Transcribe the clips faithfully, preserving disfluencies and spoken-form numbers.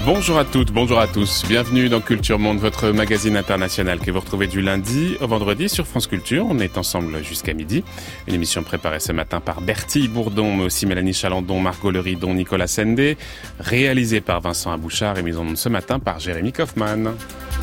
Bonjour à toutes, bonjour à tous. Bienvenue dans Culture Monde, votre magazine international que vous retrouvez du lundi au vendredi sur France Culture. On est ensemble jusqu'à midi. Une émission préparée ce matin par Bertie Bourdon, mais aussi Mélanie Chalandon, Margot Leridon, Nicolas Sendé. Réalisée par Vincent Abouchard et mise en onde ce matin par Jérémy Kaufmann.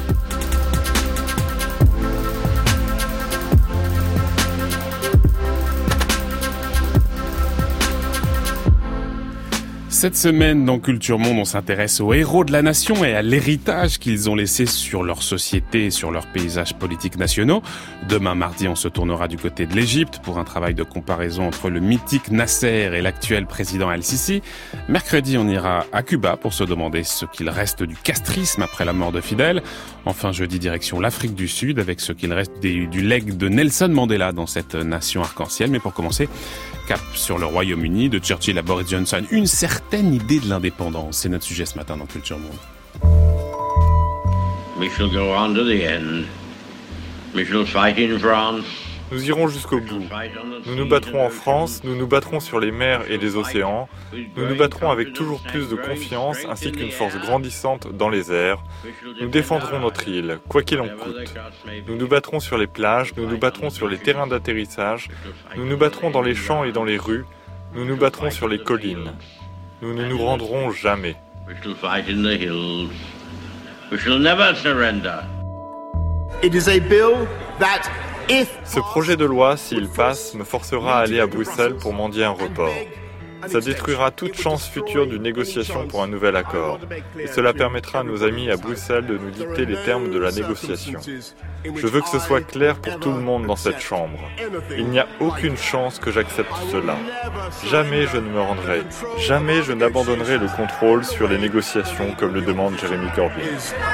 Cette semaine, dans Culture Monde, on s'intéresse aux héros de la nation et à l'héritage qu'ils ont laissé sur leur société et sur leurs paysages politiques nationaux. Demain, mardi, on se tournera du côté de l'Égypte pour un travail de comparaison entre le mythique Nasser et l'actuel président El-Sisi. Mercredi, on ira à Cuba pour se demander ce qu'il reste du castrisme après la mort de Fidel. Enfin, jeudi, direction l'Afrique du Sud avec ce qu'il reste des, du legs de Nelson Mandela dans cette nation arc-en-ciel. Mais pour commencer, cap sur le Royaume-Uni, de Churchill à Boris Johnson, une certaine idée de l'indépendance. C'est notre sujet ce matin dans Culture Monde. We shall go on to the end. We shall fight in France. Nous irons jusqu'au bout. Nous nous battrons en France, nous nous battrons sur les mers et les océans, nous nous battrons avec toujours plus de confiance ainsi qu'une force grandissante dans les airs. Nous défendrons notre île, quoi qu'il en coûte. Nous nous battrons sur les plages, nous nous battrons sur les terrains d'atterrissage, nous nous battrons dans les champs et dans les rues, nous nous battrons sur les collines. Nous ne nous rendrons jamais. We shall fight in the hills. We shall never surrender. It is a bill that, if Ce projet de loi, s'il passe, me forcera à aller à Bruxelles pour mendier un report. Ça détruira toute chance future d'une négociation pour un nouvel accord. Et cela permettra à nos amis à Bruxelles de nous dicter les termes de la négociation. Je veux que ce soit clair pour tout le monde dans cette chambre. Il n'y a aucune chance que j'accepte cela. Jamais je ne me rendrai. Jamais je n'abandonnerai le contrôle sur les négociations comme le demande Jeremy Corbyn.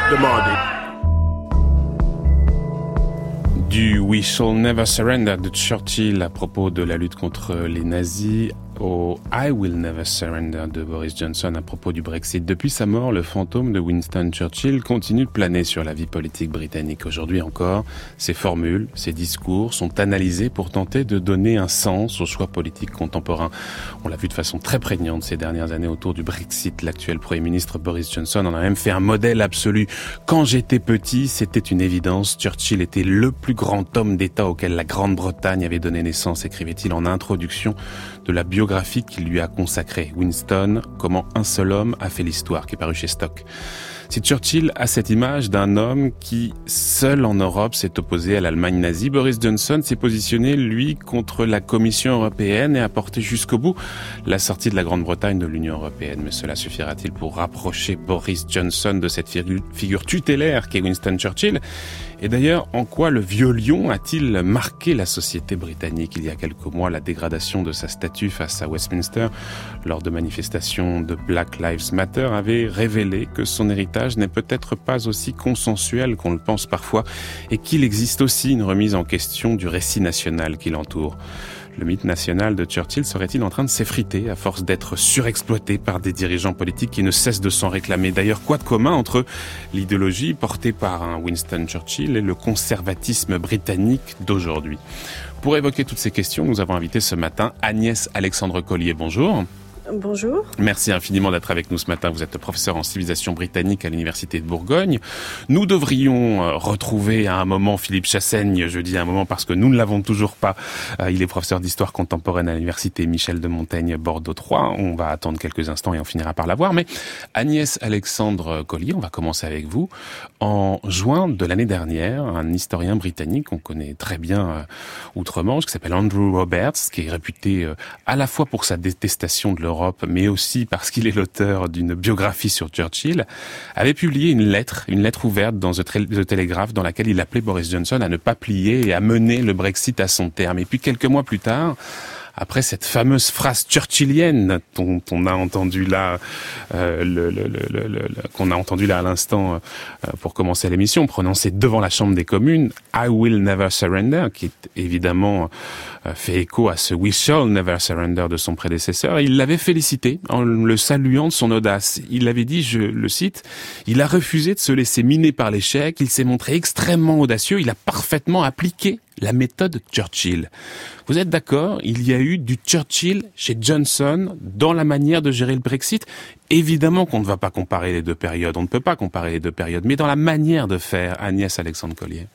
Du We Shall Never Surrender de Churchill à propos de la lutte contre les nazis au I Will Never Surrender de Boris Johnson à propos du Brexit. Depuis sa mort, le fantôme de Winston Churchill continue de planer sur la vie politique britannique. Aujourd'hui encore, ses formules, ses discours sont analysés pour tenter de donner un sens aux choix politiques contemporains. On l'a vu de façon très prégnante ces dernières années autour du Brexit. L'actuel Premier ministre Boris Johnson en a même fait un modèle absolu. Quand j'étais petit, c'était une évidence. Churchill était le plus grand homme d'État auquel la Grande-Bretagne avait donné naissance, écrivait-il en introduction de la biographie qu'il lui a consacrée. Winston, comment un seul homme a fait l'histoire, qui est paru chez Stock. Si Churchill a cette image d'un homme qui, seul en Europe, s'est opposé à l'Allemagne nazie, Boris Johnson s'est positionné, lui, contre la Commission européenne et a porté jusqu'au bout la sortie de la Grande-Bretagne de l'Union européenne. Mais cela suffira-t-il pour rapprocher Boris Johnson de cette figure tutélaire qu'est Winston Churchill ? Et d'ailleurs, en quoi le vieux lion a-t-il marqué la société britannique ? Il y a quelques mois, la dégradation de sa statue face à Westminster lors de manifestations de Black Lives Matter avait révélé que son héritage n'est peut-être pas aussi consensuel qu'on le pense parfois et qu'il existe aussi une remise en question du récit national qui l'entoure. Le mythe national de Churchill serait-il en train de s'effriter à force d'être surexploité par des dirigeants politiques qui ne cessent de s'en réclamer ? D'ailleurs, quoi de commun entre l'idéologie portée par un Winston Churchill et le conservatisme britannique d'aujourd'hui ? Pour évoquer toutes ces questions, nous avons invité ce matin Agnès Alexandre Collier. Bonjour. Bonjour. Merci infiniment d'être avec nous ce matin. Vous êtes professeur en civilisation britannique à l'Université de Bourgogne. Nous devrions retrouver à un moment Philippe Chassaigne, je dis à un moment parce que nous ne l'avons toujours pas. Il est professeur d'histoire contemporaine à l'Université Michel de Montaigne, Bordeaux trois. On va attendre quelques instants et on finira par l'avoir. Mais Agnès Alexandre Collier, on va commencer avec vous. En juin de l'année dernière, un historien britannique qu'on connaît très bien euh, outre-Manche, qui s'appelle Andrew Roberts, qui est réputé euh, à la fois pour sa détestation de l'Europe, mais aussi parce qu'il est l'auteur d'une biographie sur Churchill, avait publié une lettre, une lettre ouverte dans The Telegraph, dans laquelle il appelait Boris Johnson à ne pas plier et à mener le Brexit à son terme. Et puis quelques mois plus tard, après cette fameuse phrase churchillienne dont on a entendu là, euh, le, le, le, le, le, qu'on a entendu là à l'instant euh, pour commencer l'émission, prononcée devant la Chambre des communes, I will never surrender, qui est évidemment euh, fait écho à ce We shall never surrender de son prédécesseur. Et il l'avait félicité en le saluant de son audace. Il avait dit, je le cite, il a refusé de se laisser miner par l'échec, il s'est montré extrêmement audacieux, il a parfaitement appliqué la méthode Churchill. Vous êtes d'accord? Il y a eu du Churchill chez Johnson dans la manière de gérer le Brexit. Évidemment qu'on ne va pas comparer les deux périodes, on ne peut pas comparer les deux périodes, mais dans la manière de faire, Agnès Alexandre-Collier.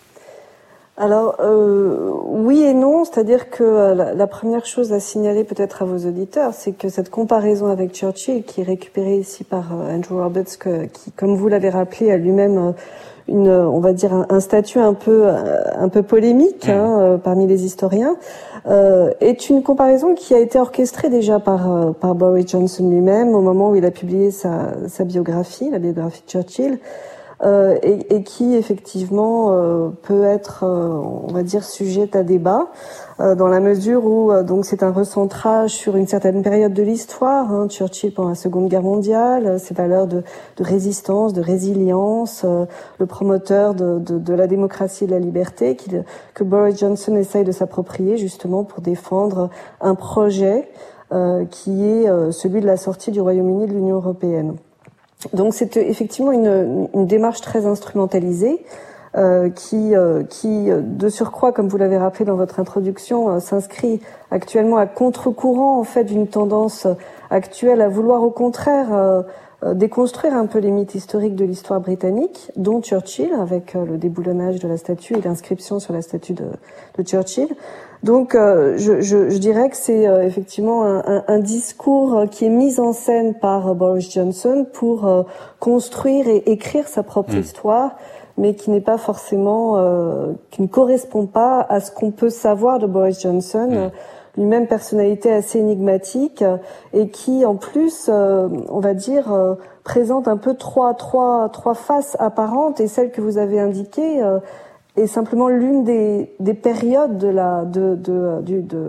Alors, euh, oui et non, c'est-à-dire que euh, la, la première chose à signaler peut-être à vos auditeurs, c'est que cette comparaison avec Churchill, qui est récupérée ici par euh, Andrew Roberts, que, qui, comme vous l'avez rappelé, a lui-même euh, une, on va dire, un, un statut un peu, un peu polémique hein, euh, parmi les historiens, euh, est une comparaison qui a été orchestrée déjà par, euh, par Boris Johnson lui-même au moment où il a publié sa, sa biographie, la biographie de Churchill. Euh, et, et qui effectivement euh, peut être, euh, on va dire, sujette à débat, euh, dans la mesure où euh, donc c'est un recentrage sur une certaine période de l'histoire. Hein, Churchill pendant la Seconde Guerre mondiale, euh, ses valeurs de, de résistance, de résilience, euh, le promoteur de, de, de la démocratie et de la liberté, qui, que Boris Johnson essaye de s'approprier justement pour défendre un projet euh, qui est euh, celui de la sortie du Royaume-Uni de l'Union européenne. Donc c'est effectivement une, une démarche très instrumentalisée euh, qui, euh, qui, de surcroît, comme vous l'avez rappelé dans votre introduction, euh, s'inscrit actuellement à contre-courant en fait d'une tendance actuelle à vouloir au contraire euh, euh, déconstruire un peu les mythes historiques de l'histoire britannique, dont Churchill, avec euh, le déboulonnage de la statue et l'inscription sur la statue de, de Churchill. Donc, euh, je, je, je dirais que c'est euh, effectivement un, un, un discours qui est mis en scène par Boris Johnson pour euh, construire et écrire sa propre mmh. histoire, mais qui n'est pas forcément, euh, qui ne correspond pas à ce qu'on peut savoir de Boris Johnson, mmh. lui-même personnalité assez énigmatique et qui, en plus, euh, on va dire, euh, présente un peu trois, trois, trois faces apparentes, et celle que vous avez indiquée euh, est simplement l'une des, des périodes de la, de, de, du, de,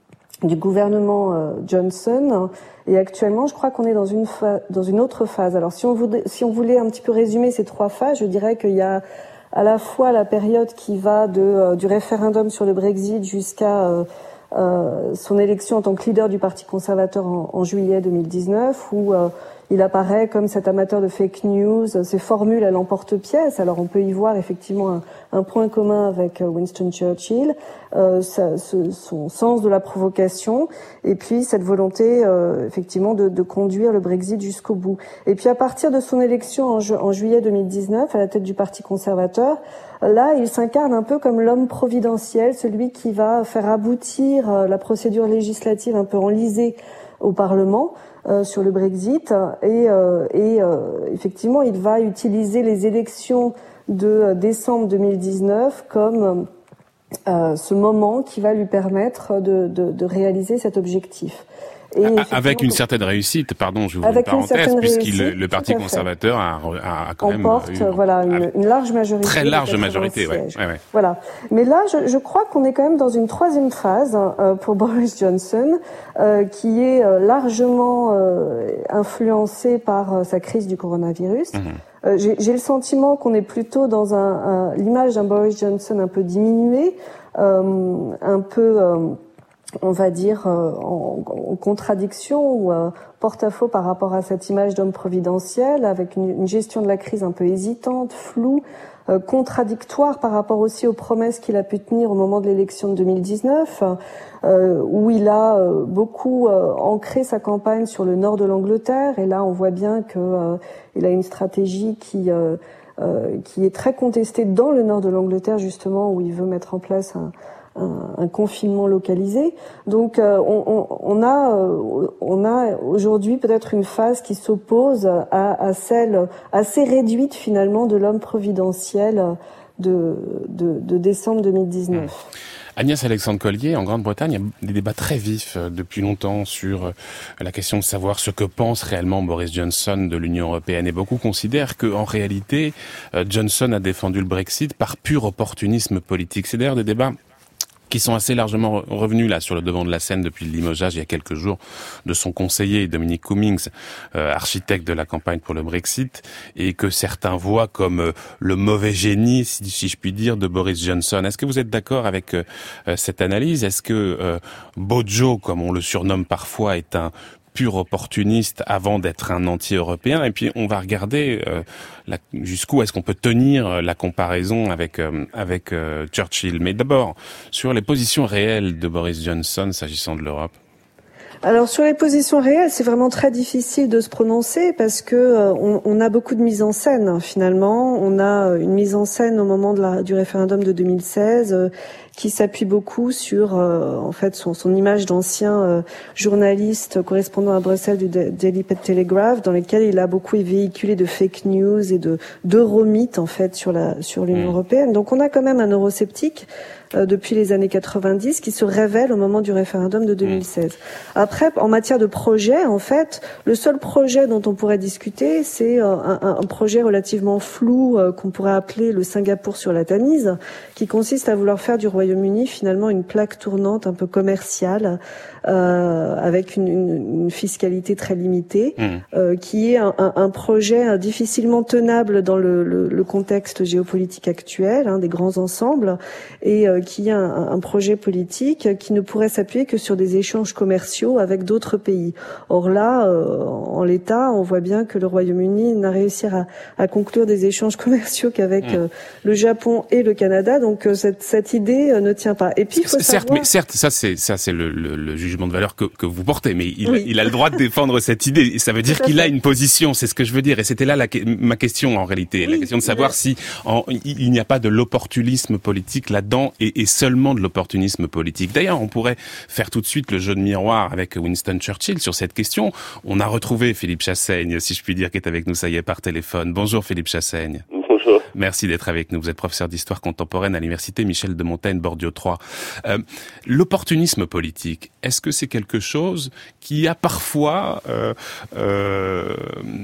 du gouvernement euh, Johnson. Et actuellement, je crois qu'on est dans une fa- dans une autre phase. Alors, si on voulait, si on voulait un petit peu résumer ces trois phases, je dirais qu'il y a à la fois la période qui va de euh, du référendum sur le Brexit jusqu'à euh, euh, son élection en tant que leader du Parti conservateur en, en juillet deux mille dix-neuf, où euh, il apparaît comme cet amateur de fake news, ces formules à l'emporte-pièce. Alors on peut y voir effectivement un, un point commun avec Winston Churchill, euh, sa, ce, son sens de la provocation, et puis cette volonté euh, effectivement de, de conduire le Brexit jusqu'au bout. Et puis à partir de son élection en, ju- en juillet deux mille dix-neuf à la tête du Parti conservateur, là il s'incarne un peu comme l'homme providentiel, celui qui va faire aboutir euh, la procédure législative un peu enlisée au Parlement euh, sur le Brexit, et, euh, et euh, effectivement il va utiliser les élections de euh, décembre deux mille dix-neuf comme euh, ce moment qui va lui permettre de, de, de réaliser cet objectif. Et avec une certaine réussite, pardon, je vous ouvre une parenthèse, puisque le, le Parti conservateur a, a, a quand même emporte, eu, voilà, une, une large majorité. Très large majorité, ouais, ouais, ouais. Voilà. Mais là, je, je crois qu'on est quand même dans une troisième phase euh, pour Boris Johnson, euh, qui est euh, largement euh, influencée par euh, sa crise du coronavirus. Mmh. Euh, j'ai, j'ai le sentiment qu'on est plutôt dans un, un, l'image d'un Boris Johnson un peu diminué, euh, un peu... Euh, on va dire, euh, en, en contradiction ou euh, porte-à-faux par rapport à cette image d'homme providentiel, avec une, une gestion de la crise un peu hésitante, floue, euh, contradictoire par rapport aussi aux promesses qu'il a pu tenir au moment de l'élection de deux mille dix-neuf, euh, où il a euh, beaucoup euh, ancré sa campagne sur le nord de l'Angleterre, et là on voit bien que euh, il a une stratégie qui... Euh, euh, qui est très contestée dans le nord de l'Angleterre, justement, où il veut mettre en place un Un, un confinement localisé. Donc euh, on, on, on a euh, on a aujourd'hui peut-être une phase qui s'oppose à, à celle assez réduite finalement de l'homme providentiel de de, de décembre deux mille dix-neuf. Mmh. Agnès Alexandre-Collier, en Grande-Bretagne, il y a des débats très vifs depuis longtemps sur la question de savoir ce que pense réellement Boris Johnson de l'Union européenne. Et beaucoup considèrent qu'en réalité, Johnson a défendu le Brexit par pur opportunisme politique. C'est d'ailleurs des débats qui sont assez largement revenus là sur le devant de la scène depuis le limogeage il y a quelques jours de son conseiller Dominic Cummings, euh, architecte de la campagne pour le Brexit, et que certains voient comme euh, le mauvais génie, si, si je puis dire, de Boris Johnson. Est-ce que vous êtes d'accord avec euh, cette analyse? Est-ce que euh, Bojo, comme on le surnomme parfois, est un pur opportuniste avant d'être un anti-européen. Et puis on va regarder euh, la, jusqu'où est-ce qu'on peut tenir la comparaison avec euh, avec euh, Churchill. Mais d'abord, sur les positions réelles de Boris Johnson s'agissant de l'Europe. Alors sur les positions réelles, c'est vraiment très difficile de se prononcer parce que euh, on, on a beaucoup de mise en scène hein, finalement. On a une mise en scène au moment de la, du référendum de deux mille seize euh, qui s'appuie beaucoup sur euh, en fait son, son image d'ancien euh, journaliste correspondant à Bruxelles du Daily Telegraph, dans lequel il a beaucoup véhiculé de fake news et de d'euromythes en fait sur la sur l'Union mmh. européenne. Donc on a quand même un eurosceptique euh, depuis les années quatre-vingt-dix qui se révèle au moment du référendum de deux mille seize. Mmh. Après, en matière de projet, en fait, le seul projet dont on pourrait discuter, c'est euh, un, un projet relativement flou euh, qu'on pourrait appeler le Singapour sur la Tamise, qui consiste à vouloir faire du Royaume-Uni finalement une plaque tournante un peu commerciale, euh, avec une, une, une fiscalité très limitée, mmh. euh, qui est un, un, un projet difficilement tenable dans le, le, le contexte géopolitique actuel, hein, des grands ensembles, et euh, qui est un, un projet politique qui ne pourrait s'appuyer que sur des échanges commerciaux avec d'autres pays. Or là, euh, en l'état, on voit bien que le Royaume-Uni n'a réussi à, à conclure des échanges commerciaux qu'avec mmh. euh, le Japon et le Canada, donc euh, cette, cette idée euh, ne tient pas. Et puis, il faut certes, savoir... mais certes, ça c'est ça c'est le, le, le jugement de valeur que, que vous portez, mais il, oui. il a le droit de défendre cette idée. Et ça veut dire qu'il a une position, c'est ce que je veux dire. Et c'était là la, ma question en réalité, oui, la question de savoir mais... si en, il, il n'y a pas de l'opportunisme politique là-dedans et, et seulement de l'opportunisme politique. D'ailleurs, on pourrait faire tout de suite le jeu de miroir avec Winston Churchill sur cette question. On a retrouvé Philippe Chassaigne, si je puis dire, qui est avec nous, ça y est, par téléphone. Bonjour Philippe Chassaigne. Bonjour. Merci d'être avec nous. Vous êtes professeur d'histoire contemporaine à l'université Michel de Montaigne, Bordeaux trois. Euh, l'opportunisme politique, est-ce que c'est quelque chose qui a parfois euh, euh,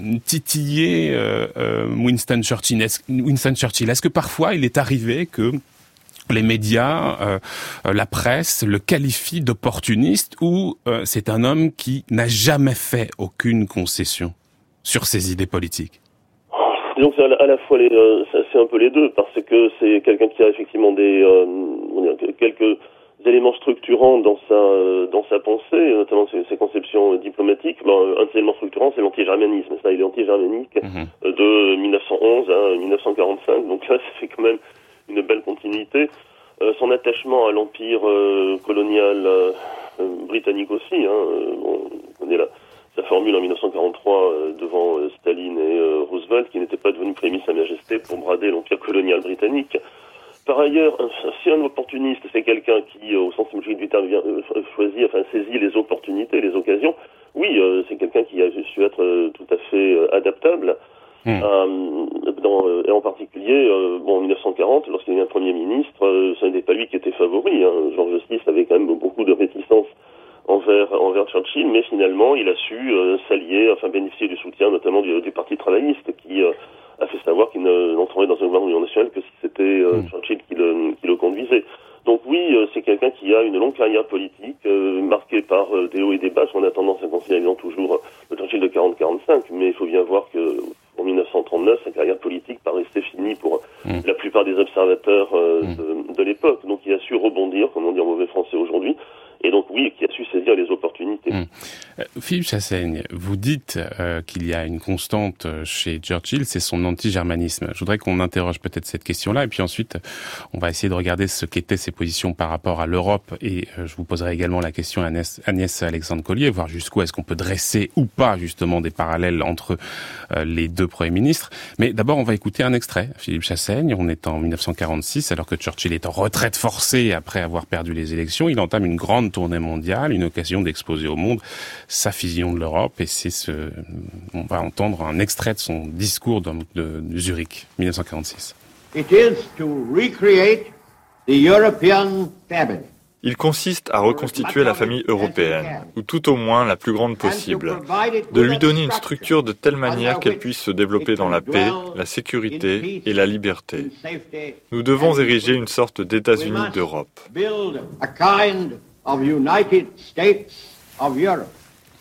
titillé euh, euh, Winston Churchill est-ce, Winston Churchill, est-ce que parfois il est arrivé que les médias, euh, la presse le qualifient d'opportuniste ou euh, c'est un homme qui n'a jamais fait aucune concession sur ses idées politiques? Donc c'est à la fois les, euh, c'est un peu les deux, parce que c'est quelqu'un qui a effectivement des euh, quelques éléments structurants dans sa euh, dans sa pensée, notamment ses, ses conceptions diplomatiques. Bon, un des éléments structurants, c'est l'anti-germanisme. Ça, il est anti-germanique mmh. de mille neuf cent onze à mille neuf cent quarante-cinq. Donc là, ça fait quand même une belle continuité. Euh, son attachement à l'empire euh, colonial euh, britannique aussi. Hein, bon, on connaît la sa formule en mille neuf cent quarante-trois euh, devant euh, Staline et euh, Roosevelt, qui n'était pas devenu prémisse Sa Majesté pour brader l'empire colonial britannique. Par ailleurs, un, si un opportuniste, c'est quelqu'un qui, euh, au sens étymologique du terme, vient, euh, choisit, enfin saisit les opportunités, les occasions, oui, euh, c'est quelqu'un qui a su être euh, tout à fait euh, adaptable. Mmh. Euh, dans, euh, et en particulier, euh, bon, en mille neuf cent quarante, lorsqu'il devient Premier ministre, euh, ce n'était pas lui qui était favori. Hein. George Smith avait quand même beaucoup de réticence envers envers Churchill, mais finalement il a su euh, s'allier, enfin bénéficier du soutien notamment du, du Parti travailliste, qui euh, a fait savoir qu'il ne, n'entrerait dans un gouvernement national que si c'était euh, mmh. Churchill qui le, qui le conduisait. Donc oui, euh, c'est quelqu'un qui a une longue carrière politique, euh, marquée par euh, des hauts et des bas. On a tendance à considérer toujours euh, le Churchill de quarante quarante-cinq, mais il faut bien voir que en mille neuf cent trente-neuf, sa carrière politique paraissait finie pour mmh. la plupart des observateurs euh, mmh. de, de l'époque. Donc il a su rebondir, comme on dit en mauvais français aujourd'hui, et donc oui, qui a su saisir les opportunités. Mmh. Euh, Philippe Chassaigne, vous dites euh, qu'il y a une constante chez Churchill, c'est son anti-germanisme. Je voudrais qu'on interroge peut-être cette question-là, et puis ensuite, on va essayer de regarder ce qu'étaient ses positions par rapport à l'Europe, et euh, je vous poserai également la question à Agnès, Agnès Alexandre-Collier, voir jusqu'où est-ce qu'on peut dresser ou pas justement des parallèles entre euh, les deux premiers ministres. Mais d'abord, on va écouter un extrait. Philippe Chassaigne, on est en mille neuf cent quarante-six, alors que Churchill est en retraite forcée après avoir perdu les élections. Il entame une grande tournée mondiale, une occasion d'exposer au monde sa vision de l'Europe, et c'est ce, on va entendre un extrait de son discours de, de, de Zurich, mille neuf cent quarante-six. It is to recreate the European family. Il consiste à reconstituer la famille européenne, ou tout au moins la plus grande possible, de lui donner une structure de telle manière qu'elle puisse se développer dans la paix, la sécurité et la liberté. Nous devons ériger une sorte d'États-Unis d'Europe.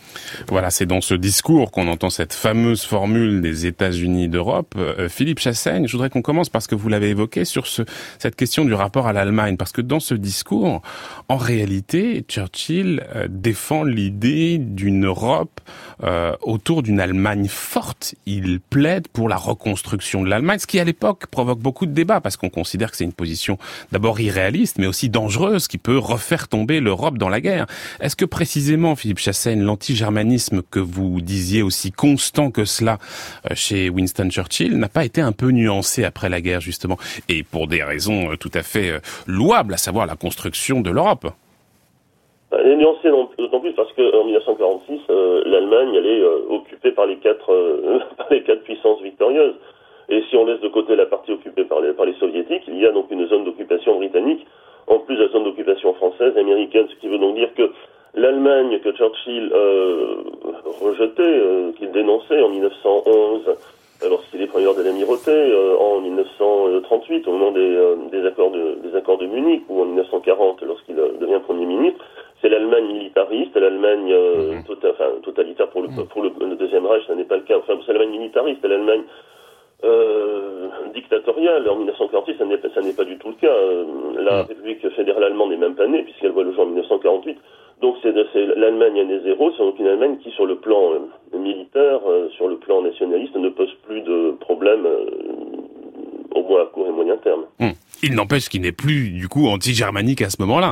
Voilà, c'est dans ce discours qu'on entend cette fameuse formule des États-Unis d'Europe. Euh, Philippe Chassaigne, je voudrais qu'on commence parce que vous l'avez évoqué sur ce, cette question du rapport à l'Allemagne, parce que dans ce discours, en réalité, Churchill euh, défend l'idée d'une Europe euh, autour d'une Allemagne forte. Il plaide pour la reconstruction de l'Allemagne, ce qui à l'époque provoque beaucoup de débats, parce qu'on considère que c'est une position d'abord irréaliste, mais aussi dangereuse, qui peut refaire tomber l'Europe dans la guerre. Est-ce que précisément, Philippe Chassaigne, l'anti-germanisme que vous disiez aussi constant que cela chez Winston Churchill n'a pas été un peu nuancé après la guerre, justement, et pour des raisons tout à fait louables, à savoir la construction de l'Europe? Elle est nuancée d'autant plus parce qu'en dix-neuf cent quarante-six, euh, l'Allemagne elle est euh, occupée par les quatre euh, par les quatre puissances victorieuses. Et si on laisse de côté la partie occupée par les, par les soviétiques, il y a donc une zone d'occupation britannique, en plus de la zone d'occupation française et américaine, ce qui veut donc dire que l'Allemagne que Churchill euh, rejetait, euh, qu'il dénonçait en dix-neuf cent onze, lorsqu'il est premier lord de l'Amirauté, euh, en dix-neuf cent trente-huit, au moment des, euh, des, accords de, des accords de Munich, ou en dix-neuf cent quarante, lorsqu'il euh, devient Premier ministre, c'est l'Allemagne militariste, l'Allemagne euh, mmh. tota, enfin, totalitaire pour, le, pour le, le Deuxième Reich, ça n'est pas le cas, enfin c'est l'Allemagne militariste, c'est l'Allemagne Euh, dictatoriale. En dix-neuf cent quarante-six, ça n'est, ça n'est pas du tout le cas. Euh, la République fédérale allemande n'est même pas née, puisqu'elle voit le jour en dix-neuf cent quarante-huit. Donc c'est, c'est l'Allemagne année zéro, c'est donc une Allemagne qui, sur le plan euh, militaire, euh, sur le plan nationaliste, ne pose plus de problèmes, euh, au moins à court et moyen terme. Hum. Il n'empêche qu'il n'est plus, du coup, anti-germanique à ce moment-là.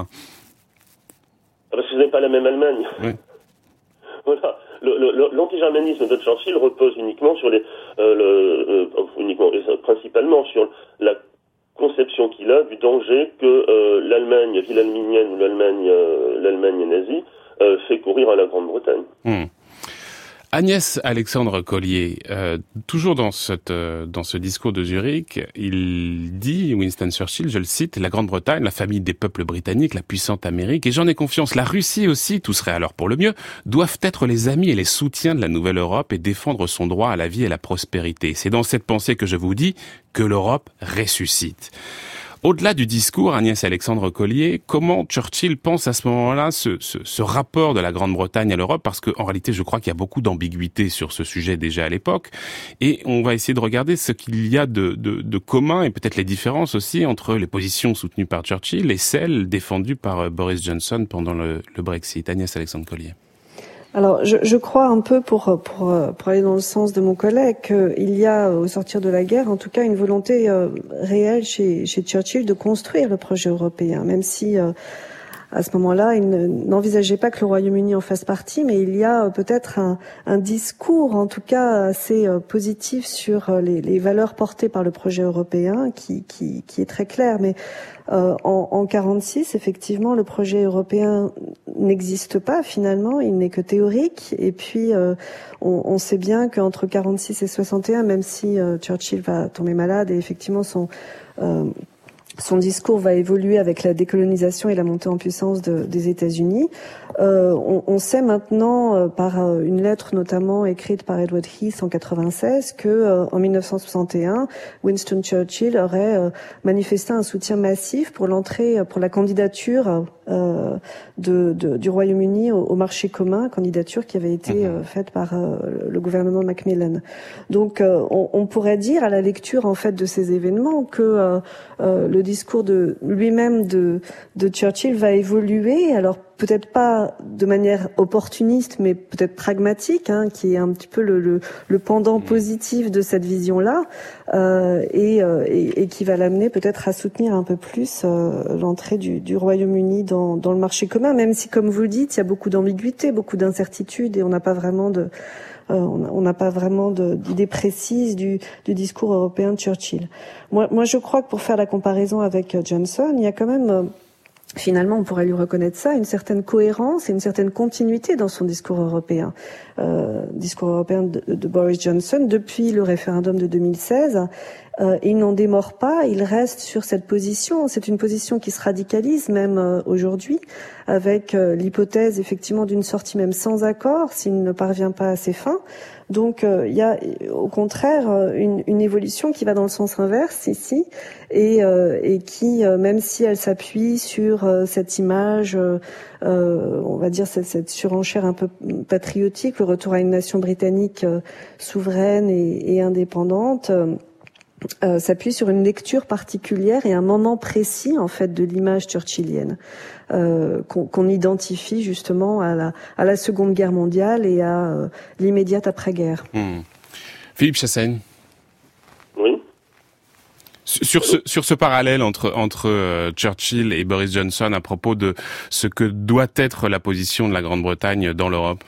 Ah, parce que ce n'est pas la même Allemagne. Oui. Voilà. Le, le, l'antigermanisme de Churchill repose uniquement sur les, euh, le, euh, uniquement, principalement sur la conception qu'il a du danger que euh, l'Allemagne wilhelminienne ou l'Allemagne, euh, l'Allemagne nazie euh, fait courir à la Grande-Bretagne. Mmh. Agnès Alexandre Collier, euh, toujours dans, cette, euh, dans ce discours de Zurich, il dit, Winston Churchill, je le cite, la Grande-Bretagne, la famille des peuples britanniques, la puissante Amérique, et j'en ai confiance, la Russie aussi, tout serait alors pour le mieux, doivent être les amis et les soutiens de la nouvelle Europe et défendre son droit à la vie et à la prospérité. C'est dans cette pensée que je vous dis que l'Europe ressuscite. Au-delà du discours, Agnès Alexandre Collier, comment Churchill pense à ce moment-là ce, ce, ce rapport de la Grande-Bretagne à l'Europe? Parce qu'en réalité, je crois qu'il y a beaucoup d'ambiguïté sur ce sujet déjà à l'époque. Et on va essayer de regarder ce qu'il y a de, de, de commun et peut-être les différences aussi entre les positions soutenues par Churchill et celles défendues par Boris Johnson pendant le, le Brexit. Agnès Alexandre Collier. Alors, je, je crois un peu, pour, pour, pour aller dans le sens de mon collègue, qu'il y a, au sortir de la guerre, en tout cas, une volonté euh, réelle chez, chez Churchill de construire le projet européen, même si, euh, à ce moment-là, il n'envisageait pas que le Royaume-Uni en fasse partie, mais il y a peut-être un, un discours, en tout cas, assez euh, positif sur les, les valeurs portées par le projet européen, qui, qui, qui est très clair, mais Euh, en, en quarante-six, effectivement, le projet européen n'existe pas finalement, il n'est que théorique. Et puis, euh, on, on sait bien qu'entre quarante-six et soixante et un, même si euh, Churchill va tomber malade et effectivement son euh, son discours va évoluer avec la décolonisation et la montée en puissance de, des États-Unis. Euh, on, on sait maintenant, euh, par euh, une lettre notamment écrite par Edward Heath en quatre-vingt-seize, que euh, en mille neuf cent soixante et un, Winston Churchill aurait euh, manifesté un soutien massif pour l'entrée, pour la candidature euh, de, de, du Royaume-Uni au, au marché commun, candidature qui avait été euh, faite par euh, le gouvernement Macmillan. Donc, euh, on, on pourrait dire à la lecture en fait de ces événements que euh, euh, le discours de lui-même de, de Churchill va évoluer. Alors peut-être pas de manière opportuniste, mais peut-être pragmatique, hein, qui est un petit peu le, le, le pendant positif de cette vision-là, euh, et, euh, et, et qui va l'amener peut-être à soutenir un peu plus euh, l'entrée du, du Royaume-Uni dans, dans le marché commun, même si, comme vous le dites, il y a beaucoup d'ambiguïté, beaucoup d'incertitudes, et on n'a pas vraiment de Euh, on n'a pas vraiment d'idée précise du, du discours européen de Churchill. Moi, moi, je crois que pour faire la comparaison avec Johnson, il y a quand même, euh, finalement, on pourrait lui reconnaître ça, une certaine cohérence et une certaine continuité dans son discours européen. Euh, discours européen de, de Boris Johnson depuis le référendum de deux mille seize. Euh, il n'en démord pas, il reste sur cette position. C'est une position qui se radicalise même euh, aujourd'hui, avec euh, l'hypothèse effectivement d'une sortie même sans accord s'il ne parvient pas à ses fins. Donc euh, il y a au contraire une, une évolution qui va dans le sens inverse ici, et, euh, et qui, euh, même si elle s'appuie sur sur euh, cette image, euh, euh, on va dire cette, cette surenchère un peu patriotique, le retour à une nation britannique euh, souveraine et, et indépendante, euh, euh, s'appuie sur une lecture particulière et un moment précis en fait de l'image churchillienne euh, qu'on, qu'on identifie justement à la, à la Seconde Guerre mondiale et à euh, l'immédiate après-guerre. Mmh. Philippe Chassaigne. Oui. Sur ce, sur ce parallèle entre, entre euh, Churchill et Boris Johnson à propos de ce que doit être la position de la Grande-Bretagne dans l'Europe.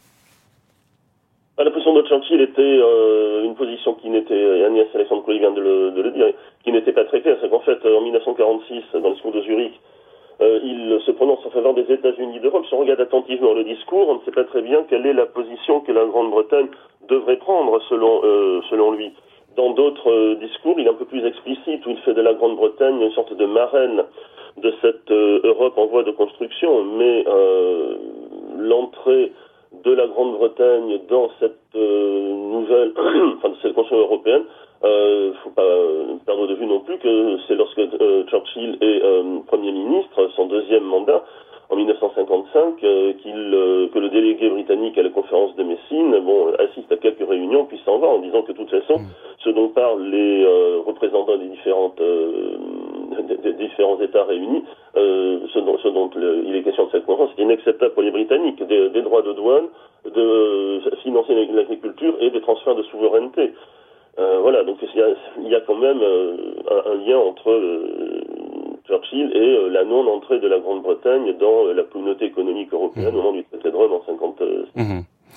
La position de Churchill était euh, une position qui n'était, et Agnès Alexandre Colli vient de le, de le dire, qui n'était pas très claire. C'est qu'en fait, en dix-neuf cent quarante-six, dans le discours de Zurich, euh, il se prononce en faveur des États-Unis d'Europe. Si on regarde attentivement le discours, on ne sait pas très bien quelle est la position que la Grande-Bretagne devrait prendre selon, euh, selon lui. Dans d'autres euh, discours, il est un peu plus explicite, où il fait de la Grande-Bretagne une sorte de marraine de cette euh, Europe en voie de construction, mais euh, l'entrée de la Grande-Bretagne dans cette euh, nouvelle, enfin de cette construction européenne, euh, faut pas perdre de vue non plus que c'est lorsque euh, Churchill est euh, Premier ministre, son deuxième mandat, en dix-neuf cent cinquante-cinq, euh, qu'il, euh, que le délégué britannique à la conférence de Messine, bon, assiste à quelques réunions puis s'en va en disant que de toute façon, ce dont parlent les euh, représentants des différentes euh, des, des différents États réunis, euh, ce dont, ce dont le, il est question de cette conférence, c'est inacceptable pour les Britanniques, des, des droits de douane, de euh, financer l'agriculture et des transferts de souveraineté. Euh, voilà, donc il y a, il y a quand même euh, un, un lien entre euh, Churchill et euh, la non-entrée de la Grande-Bretagne dans euh, la communauté économique européenne mmh. au moment du traité de Rome en cinquante-six. Mmh.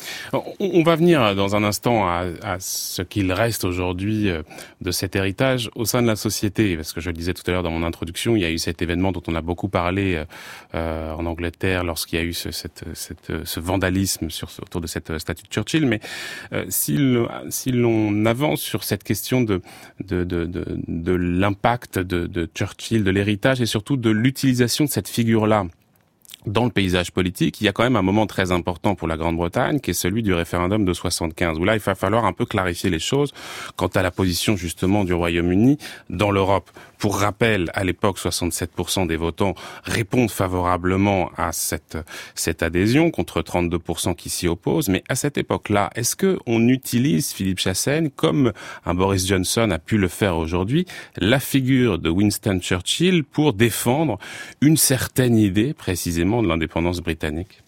On va venir dans un instant à, à ce qu'il reste aujourd'hui de cet héritage au sein de la société, parce que je le disais tout à l'heure dans mon introduction, il y a eu cet événement dont on a beaucoup parlé euh, en Angleterre lorsqu'il y a eu ce, cette, cette, ce vandalisme sur, autour de cette statue de Churchill. Mais euh, si, le, si l'on avance sur cette question de, de, de, de, de l'impact de, de Churchill, de l'héritage et surtout de l'utilisation de cette figure-là dans le paysage politique, il y a quand même un moment très important pour la Grande-Bretagne, qui est celui du référendum de soixante-quinze, où là, il va falloir un peu clarifier les choses quant à la position, justement, du Royaume-Uni dans l'Europe. Pour rappel, à l'époque, soixante-sept pour cent des votants répondent favorablement à cette, cette adhésion, contre trente-deux pour cent qui s'y opposent. Mais à cette époque-là, est-ce que on utilise, Philippe Chassaigne, comme un Boris Johnson a pu le faire aujourd'hui, la figure de Winston Churchill pour défendre une certaine idée, précisément, de l'indépendance britannique?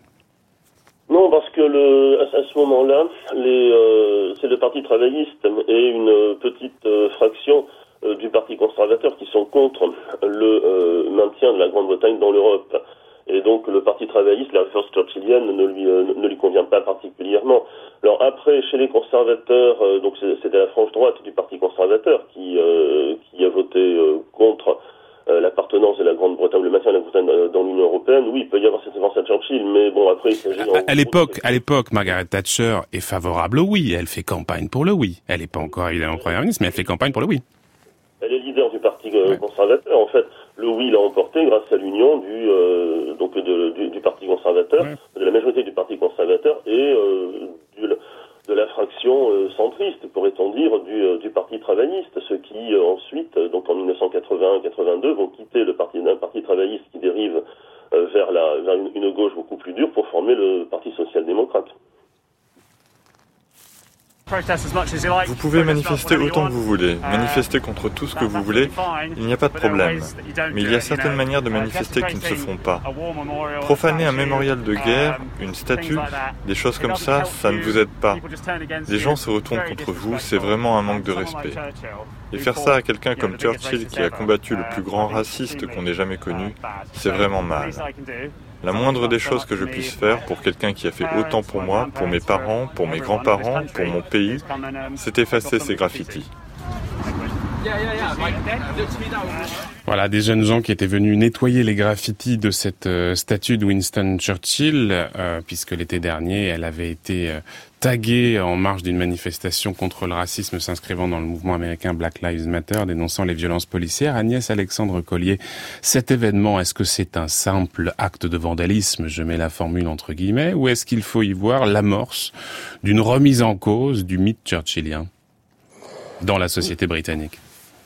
Non, parce que le, à, à ce moment-là, les, euh, c'est le Parti travailliste et une petite euh, fraction euh, du Parti conservateur qui sont contre le euh, maintien de la Grande-Bretagne dans l'Europe. Et donc le Parti travailliste, la référence churchillienne, ne lui, euh, ne lui convient pas particulièrement. Alors après, chez les conservateurs, euh, donc c'était la frange droite du Parti conservateur qui, euh, qui a voté euh, contre Euh, l'appartenance de la Grande-Bretagne, le maintien de la Grande-Bretagne dans l'Union européenne, oui, il peut y avoir cette référence à Churchill, mais bon, après, il s'agit... À, à l'époque, à l'époque, Margaret Thatcher est favorable au oui, elle fait campagne pour le oui. Elle n'est pas encore évidemment première ministre, mais elle fait campagne pour le oui. Elle est leader du Parti euh, conservateur, en fait. Le oui l'a emporté grâce à l'union du, euh, donc de, du, du Parti conservateur, ouais. de la majorité du Parti conservateur et euh, du, de la fraction euh, centriste, pourrait-on dire, du, euh, du Parti travailliste, ceux qui euh, ensuite, euh, donc en dix-neuf cent quatre-vingt quatre-vingt-deux, vont quitter le Parti, un Parti travailliste qui dérive euh, vers, la, vers une, une gauche beaucoup plus dure pour former le Parti social-démocrate. Vous pouvez manifester autant que vous voulez, manifester contre tout ce que vous voulez, il n'y a pas de problème. Mais il y a certaines manières de manifester qui ne se font pas. Profaner un mémorial de guerre, une statue, des choses comme ça, ça ne vous aide pas. Les gens se retournent contre vous, c'est vraiment un manque de respect. Et faire ça à quelqu'un comme Churchill qui a combattu le plus grand raciste qu'on ait jamais connu, c'est vraiment mal. La moindre des choses que je puisse faire pour quelqu'un qui a fait autant pour moi, pour mes parents, pour mes grands-parents, pour mon pays, c'est effacer ces graffitis. Voilà, des jeunes gens qui étaient venus nettoyer les graffitis de cette euh, statue de Winston Churchill, euh, puisque l'été dernier, elle avait été euh, taguée en marge d'une manifestation contre le racisme s'inscrivant dans le mouvement américain Black Lives Matter, dénonçant les violences policières. Agnès Alexandre Collier, cet événement, est-ce que c'est un simple acte de vandalisme, je mets la formule entre guillemets, ou est-ce qu'il faut y voir l'amorce d'une remise en cause du mythe churchillien dans la société britannique ?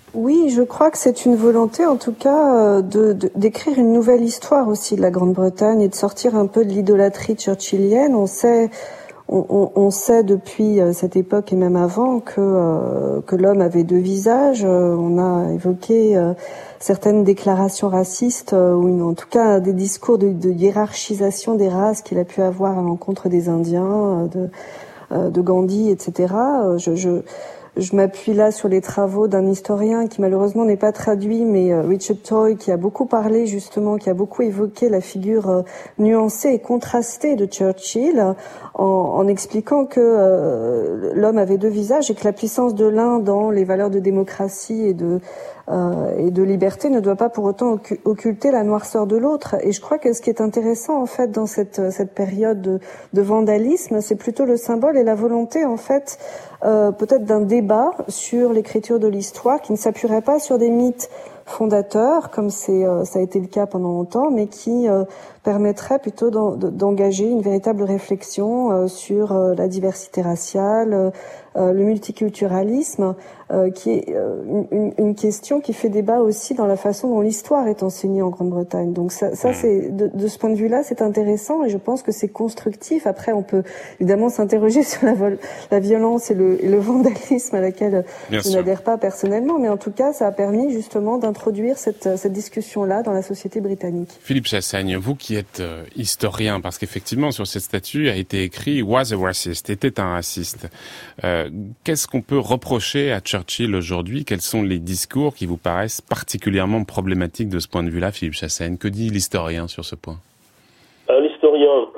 Oui, je crois que c'est une volonté, en tout cas, de, de, d'écrire une nouvelle histoire aussi de la Grande-Bretagne et de sortir un peu de l'idolâtrie churchillienne. On sait, on, on, on sait depuis cette époque et même avant que euh, que l'homme avait deux visages. On a évoqué euh, certaines déclarations racistes ou une, en tout cas des discours de, de hiérarchisation des races qu'il a pu avoir à l'encontre des Indiens, de, de Gandhi, et cetera. Je, je Je m'appuie là sur les travaux d'un historien qui malheureusement n'est pas traduit, mais euh, Richard Toy, qui a beaucoup parlé justement, qui a beaucoup évoqué la figure euh, nuancée et contrastée de Churchill, en, en expliquant que euh, l'homme avait deux visages et que la puissance de l'un dans les valeurs de démocratie et de euh, et de liberté ne doit pas pour autant occulter la noirceur de l'autre. Et je crois que ce qui est intéressant en fait dans cette cette période de, de vandalisme, c'est plutôt le symbole et la volonté en fait euh, peut-être d'un débat sur l'écriture de l'histoire qui ne s'appuierait pas sur des mythes fondateurs, comme c'est euh, ça a été le cas pendant longtemps, mais qui euh, permettrait plutôt d'en, d'engager une véritable réflexion euh, sur euh, la diversité raciale, euh, le multiculturalisme, euh, qui est euh, une, une question qui fait débat aussi dans la façon dont l'histoire est enseignée en Grande-Bretagne. Donc ça, ça c'est de, de ce point de vue-là, c'est intéressant et je pense que c'est constructif. Après, on peut évidemment s'interroger sur la, vol- la violence et le, et le vandalisme à laquelle Bien je sûr. n'adhère pas personnellement, mais en tout cas, ça a permis justement d'introduire cette, cette discussion-là dans la société britannique. Philippe Chassaigne, vous qui êtes euh, historien, parce qu'effectivement sur cette statue a été écrit was a racist, était un raciste. Euh, qu'est-ce qu'on peut reprocher à Churchill aujourd'hui? Quels sont les discours qui vous paraissent particulièrement problématiques de ce point de vue-là, Philippe Chassaigne? Que dit l'historien sur ce point? euh, L'historien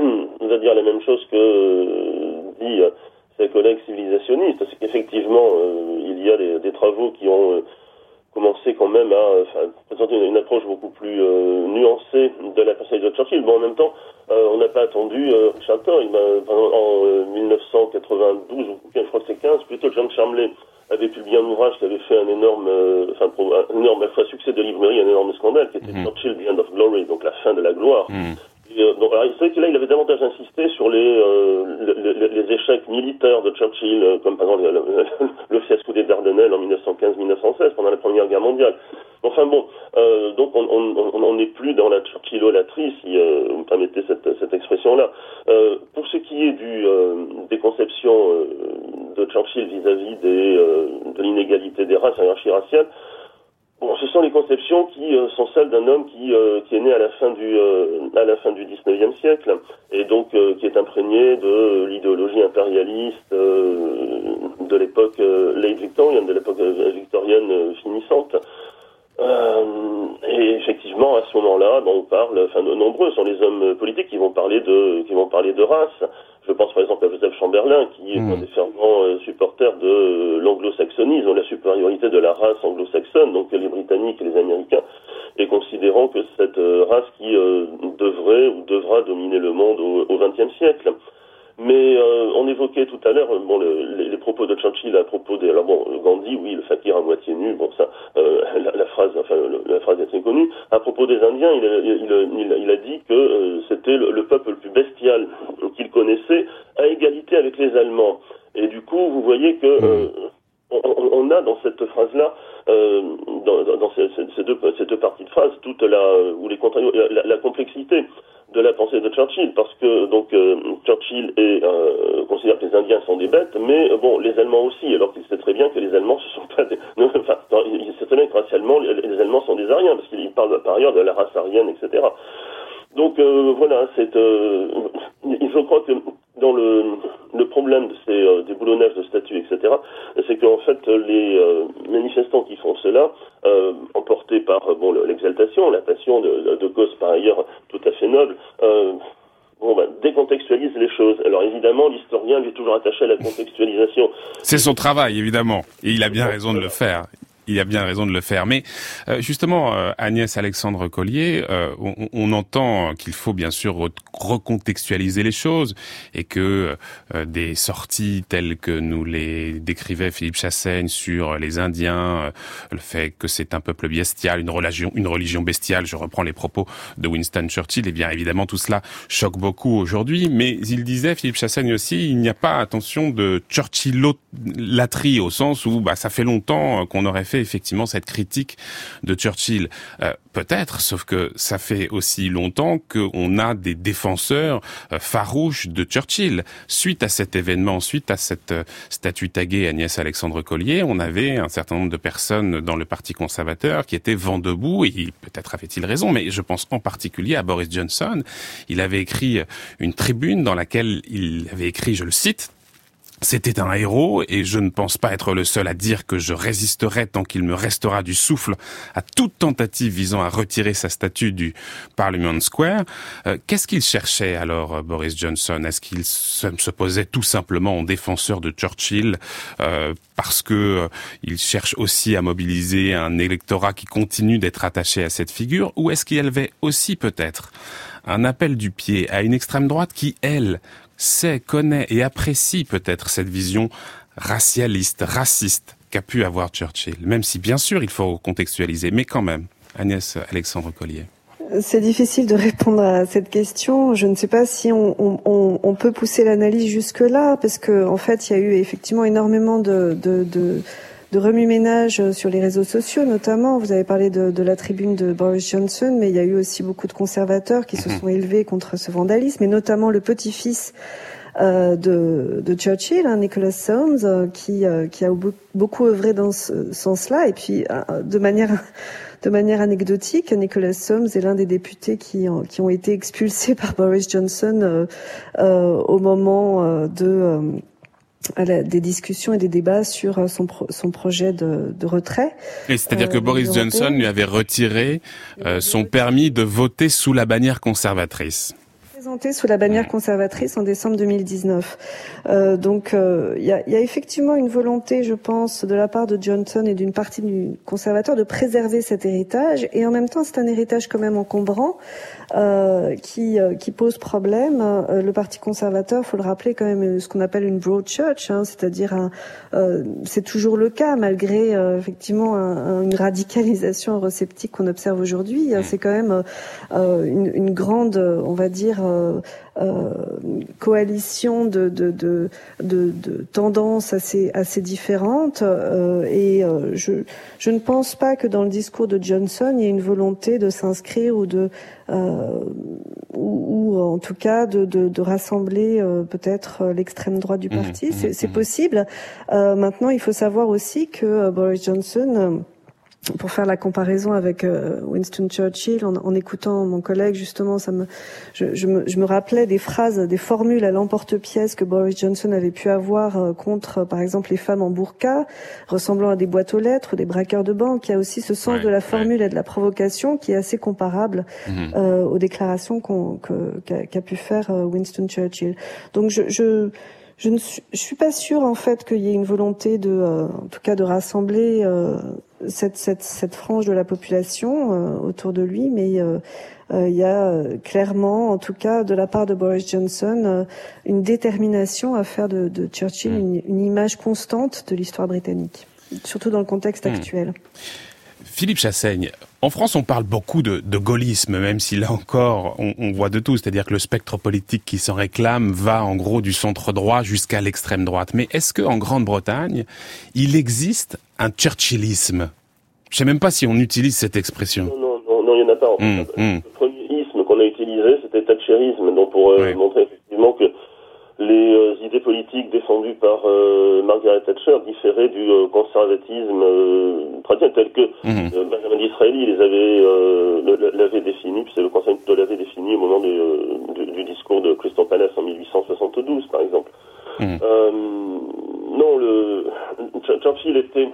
va dire la même chose que euh, dit euh, ses collègues civilisationnistes. C'est qu'effectivement, euh, il y a des, des travaux qui ont euh, commencé quand même à enfin, présenter une, une approche beaucoup plus euh, nuancée de la personnalité de Churchill. Bon, en même temps, euh, on n'a pas attendu euh, Richard Toy. Ben, en euh, dix-neuf cent quatre-vingt-douze, ou je crois que c'est quinze, plutôt John Charmley avait publié un ouvrage qui avait fait un énorme, euh, enfin, un énorme enfin, succès de livrerie, un énorme scandale, qui était mmh. Churchill, The End of Glory, donc la fin de la gloire. Mmh. Et, euh, donc, alors, c'est vrai que là, il avait davantage insisté sur les, euh, les, les, les échecs militaires de Churchill, euh, comme par exemple le, le, le fiasco des Dardanelles en dix-neuf cent quinze dix-neuf cent seize, pendant la Première Guerre mondiale. Enfin bon, euh, donc on n'est plus dans la Churchillolatrie, si euh, vous me permettez cette, cette expression-là. Euh, pour ce qui est du, euh, des conceptions euh, de Churchill vis-à-vis des, euh, de l'inégalité des races, la hiérarchie raciale, bon, ce sont les conceptions qui euh, sont celles d'un homme qui, euh, qui est né à la fin du euh, à la fin du dix-neuvième siècle et donc euh, qui est imprégné de l'idéologie impérialiste euh, de l'époque euh, late Victorian, de l'époque euh, victorienne euh, finissante. Euh, et effectivement, à ce moment-là, ben, on parle, enfin, de nombreux sont les hommes politiques qui vont parler de, qui vont parler de race. Je pense par exemple à Joseph Chamberlain, qui est mmh. un des fervents euh, supporters de euh, l'anglo-saxonisme, la supériorité de la race anglo-saxonne, donc les Britanniques et les Américains, et considérant que cette euh, race qui euh, devrait ou devra dominer le monde au vingtième siècle. Mais euh, on évoquait tout à l'heure bon, le, les, les propos de Churchill à propos des... Alors bon, Gandhi, oui, le fakir à moitié nu, bon ça, euh, la, la phrase enfin le, la phrase est très connue. À propos des Indiens, il a, il, il, il a dit que euh, c'était le, le peuple le plus bestial qu'il connaissait, à égalité avec les Allemands. Et du coup, vous voyez que euh, on, on a dans cette phrase-là, euh, dans, dans ces, ces, deux, ces deux parties de phrase, toute la, ou les la, la complexité de la pensée de Churchill, parce que donc euh, Churchill est, euh, considère que les Indiens sont des bêtes, mais euh, bon, les Allemands aussi, alors qu'il sait très bien que les Allemands ce sont pas des... Non, enfin, il sait très bien que racialement, les, les Allemands sont des Aryens, parce qu'il parle par ailleurs de la race aryenne, et cetera. Donc euh, voilà, c'est, euh, je crois que dans le, le problème de ces euh, des boulonnages de statues, et cetera, c'est qu'en fait les euh, manifestants qui font cela, euh, emportés par bon l'exaltation, la passion de, de causes par ailleurs tout à fait nobles, euh, bon ben décontextualisent les choses. Alors évidemment, l'historien lui est toujours attaché à la contextualisation. C'est son travail, évidemment, et il a bien raison de le faire. Il a bien raison de le faire. Mais euh, justement, euh, Agnès Alexandre Collier, euh, on, on entend qu'il faut bien sûr re- recontextualiser les choses et que euh, des sorties telles que nous les décrivait Philippe Chassaigne sur les Indiens, euh, le fait que c'est un peuple bestial, une religion, une religion bestiale, je reprends les propos de Winston Churchill, et bien évidemment tout cela choque beaucoup aujourd'hui. Mais il disait, Philippe Chassaigne aussi, il n'y a pas, attention, de Churchillolatrie au sens où bah, ça fait longtemps qu'on aurait fait fait effectivement cette critique de Churchill. Euh, peut-être, sauf que ça fait aussi longtemps qu'on a des défenseurs euh, farouches de Churchill. Suite à cet événement, suite à cette euh, statue taguée Agnès Alexandre Collier, on avait un certain nombre de personnes dans le Parti conservateur qui étaient vent debout, et peut-être avait-il raison, mais je pense en particulier à Boris Johnson. Il avait écrit une tribune dans laquelle il avait écrit, je le cite, « C'était un héros et je ne pense pas être le seul à dire que je résisterai tant qu'il me restera du souffle à toute tentative visant à retirer sa statue du Parliament Square. Euh, » Qu'est-ce qu'il cherchait alors, Boris Johnson? Est-ce qu'il se, se posait tout simplement en défenseur de Churchill euh, parce que euh, il cherche aussi à mobiliser un électorat qui continue d'être attaché à cette figure? Ou est-ce qu'il y avait aussi peut-être un appel du pied à une extrême droite qui, elle, sait, connaît et apprécie peut-être cette vision racialiste, raciste qu'a pu avoir Churchill, même si bien sûr il faut contextualiser, mais quand même. Agnès Alexandre Collier. C'est difficile de répondre à cette question. Je ne sais pas si on, on, on peut pousser l'analyse jusque-là, parce que en fait, il y a eu effectivement énormément de, de, de de remue-ménage sur les réseaux sociaux, notamment. Vous avez parlé de, de la tribune de Boris Johnson, mais il y a eu aussi beaucoup de conservateurs qui se sont élevés contre ce vandalisme, et notamment le petit-fils euh, de, de Churchill, hein, Nicholas Soames, euh, qui, euh, qui a beaucoup œuvré dans ce sens-là. Et puis, euh, de manière de manière anecdotique, Nicholas Soames est l'un des députés qui, qui ont été expulsés par Boris Johnson euh, euh, au moment euh, de... Euh, des discussions et des débats sur son, pro, son projet de, de retrait. Et c'est-à-dire euh, que Boris Johnson lui avait retiré euh, son permis de voter sous la bannière conservatrice. Présenté sous la bannière conservatrice en décembre deux mille dix-neuf. Euh, donc il euh, y, a, y a effectivement une volonté, je pense, de la part de Johnson et d'une partie du conservateur de préserver cet héritage, et en même temps c'est un héritage quand même encombrant euh, qui, euh, qui pose problème. Euh, le Parti conservateur, faut le rappeler, quand même ce qu'on appelle une broad church, hein, c'est-à-dire un, euh, c'est toujours le cas malgré euh, effectivement un, un, une radicalisation eurosceptique qu'on observe aujourd'hui. Hein, c'est quand même euh, une, une grande, on va dire, Euh, euh, coalition de, de, de, de, de tendances assez, assez différentes euh, et euh, je, je ne pense pas que dans le discours de Johnson il y ait une volonté de s'inscrire ou de euh, ou, ou en tout cas de, de, de rassembler euh, peut-être l'extrême droite du parti. Mmh, c'est, c'est possible. Euh, maintenant, il faut savoir aussi que euh, Boris Johnson euh, pour faire la comparaison avec euh, Winston Churchill, en, en écoutant mon collègue, justement, ça me, je, je, me, je me rappelais des phrases, des formules à l'emporte-pièce que Boris Johnson avait pu avoir euh, contre, euh, par exemple, les femmes en burqa, ressemblant à des boîtes aux lettres, des braqueurs de banque. Il y a aussi ce sens ouais, de la formule ouais. et de la provocation qui est assez comparable mmh. euh, aux déclarations qu'on, que, qu'a, qu'a pu faire euh, Winston Churchill. Donc, je... je Je ne suis, je suis pas sûre en fait qu'il y ait une volonté de, euh, en tout cas, de rassembler euh, cette, cette, cette frange de la population euh, autour de lui, mais euh, euh, il y a euh, clairement, en tout cas, de la part de Boris Johnson, euh, une détermination à faire de, de Churchill mmh. une, une image constante de l'histoire britannique, surtout dans le contexte mmh. actuel. Philippe Chassaigne, en France, on parle beaucoup de, de gaullisme, même si là encore, on, on voit de tout. C'est-à-dire que le spectre politique qui s'en réclame va en gros du centre droit jusqu'à l'extrême droite. Mais est-ce qu'en Grande-Bretagne, il existe un churchillisme? Je ne sais même pas si on utilise cette expression. Non, non, non, il n'y en a pas. En fait. Mmh, mmh. Le premier isme qu'on a utilisé, c'était thatcherisme. Donc pour euh, oui. montrer effectivement que les euh, idées politiques défendues par euh, Margaret Thatcher différaient du euh, conservatisme euh, traditionnel tel que mmh. euh, Benjamin Disraeli les avait euh, l'avait défini, puis c'est le conservatisme l'avait défini au moment du, euh, du, du discours de Crystal Palace en dix-huit cent soixante-douze, par exemple. Mmh. Euh, non, le Churchill était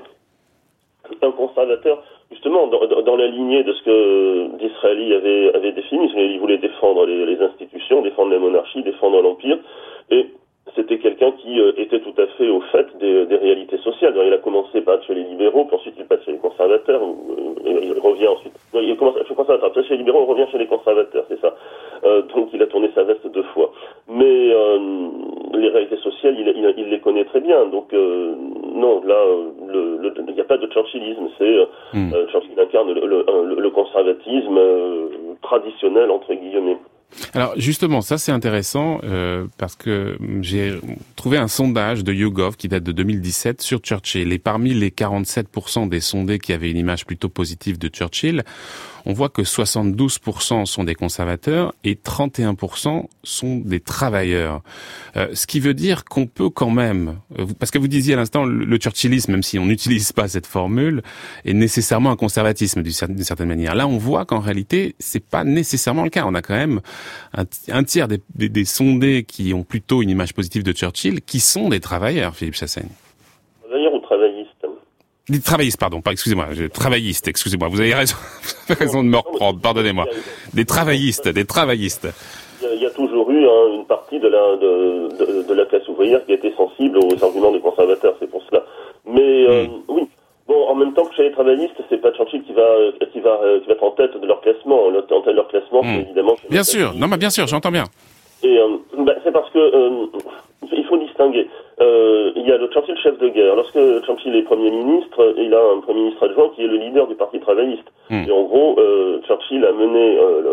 un conservateur justement dans, dans la lignée de ce que Disraeli avait, avait défini. Il voulait défendre les, les institutions, défendre la monarchie, défendre l'empire, et c'était quelqu'un qui euh, était tout à fait au fait des, des réalités sociales. Alors, il a commencé par être chez les libéraux, puis ensuite il passe chez les conservateurs, euh, il revient ensuite. Non, il commence chez les conservateurs, puis chez les libéraux, il revient chez les conservateurs, c'est ça. Euh, donc il a tourné sa veste deux fois. Mais euh, les réalités sociales, il, il, il les connaît très bien. Donc euh, non, là, il n'y a pas de churchillisme. C'est euh, mmh. euh, Churchill incarne le, le, le, le conservatisme euh, traditionnel entre guillemets. Alors justement, ça c'est intéressant euh, parce que j'ai trouvé un sondage de YouGov qui date de deux mille dix-sept sur Churchill. Et parmi les quarante-sept pour cent des sondés qui avaient une image plutôt positive de Churchill, on voit que soixante-douze pour cent sont des conservateurs et trente et un pour cent sont des travailleurs. Euh, ce qui veut dire qu'on peut quand même, parce que vous disiez à l'instant, le churchillisme, même si on n'utilise pas cette formule, est nécessairement un conservatisme d'une certaine manière. Là, on voit qu'en réalité, c'est pas nécessairement le cas. On a quand même un, un tiers des, des, des sondés qui ont plutôt une image positive de Churchill, qui sont des travailleurs, Philippe Chassaigne. Travailleurs ou travaillistes? Des travaillistes, pardon, pas, excusez-moi, travaillistes, excusez-moi, vous avez raison, vous avez raison de me reprendre, pardonnez-moi. Des travaillistes, des travaillistes. Il y a, il y a toujours eu hein, une partie de la, de, de, de la classe ouvrière qui a été sensible aux arguments des conservateurs, c'est pour cela. Mais euh, mm. oui, bon, en même temps que chez les travaillistes, c'est pas Churchill qui va, qui va, qui va être en tête de leur classement. En tête de leur classement, mm. c'est évidemment... Bien sûr, non mais bien sûr, j'entends bien. Et euh, bah, c'est parce que euh, il faut distinguer. Euh, il y a le Churchill chef de guerre. Lorsque Churchill est Premier ministre, il a un Premier ministre adjoint qui est le leader du Parti travailliste. Mm. Et en gros, euh, Churchill a mené, euh,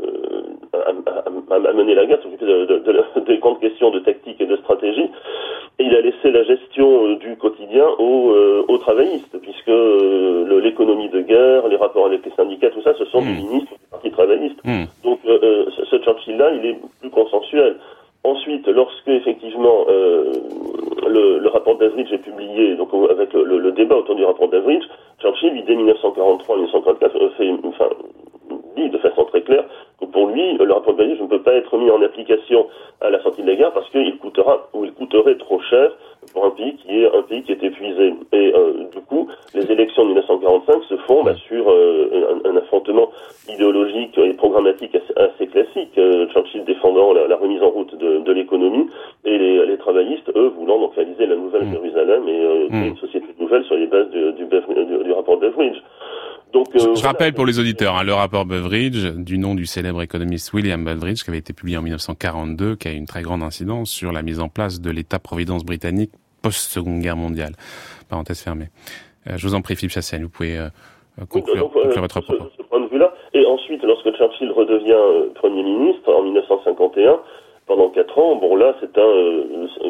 le, a, a, a mené la guerre, s'occupé de, de, de, des grandes questions de tactique et de stratégie. Et il a laissé la gestion euh, du quotidien aux, euh, aux travaillistes, puisque euh, l'économie de guerre, les rapports avec les syndicats, tout ça, ce sont mm. des ministres du Parti travailliste. Mm. Donc euh, ce, ce Churchill-là, il est plus consensuel. Ensuite, lorsque effectivement euh, le, le rapport d'Averidge est publié, donc avec le, le, le débat autour du rapport d'Averidge, Churchill, lui, dès mille neuf cent quarante-trois mille neuf cent quarante-quatre, fait, enfin, dit de façon très claire que pour lui, le rapport d'Averidge ne peut pas être mis en application à la sortie de la guerre parce qu'il coûtera ou il coûterait trop cher pour un pays qui est un pays qui est épuisé. Et euh, du coup, les élections de mille neuf cent quarante-cinq se font bah, sur euh, un, un affrontement idéologique et programmatique assez, assez classique. Euh, Churchill défendant la, la remise en route de, de l'économie et les, les travaillistes, eux, voulant donc réaliser la nouvelle mmh. Jérusalem et euh, mmh. une société nouvelle sur les bases du, du, du, du rapport d'Averidge. Donc, euh, je voilà. rappelle pour les auditeurs hein, le rapport Beveridge, du nom du célèbre économiste William Beveridge, qui avait été publié en mille neuf cent quarante-deux, qui a eu une très grande incidence sur la mise en place de l'État-providence britannique post-Seconde Guerre mondiale. Parenthèse fermée. Euh, je vous en prie, Philippe Chassaigne, vous pouvez euh, conclure, donc, conclure euh, votre propos. Ce, ce point de vue-là. Et ensuite, lorsque Churchill redevient euh, Premier ministre en mille neuf cent cinquante et un, pendant quatre ans, bon là, c'est un euh,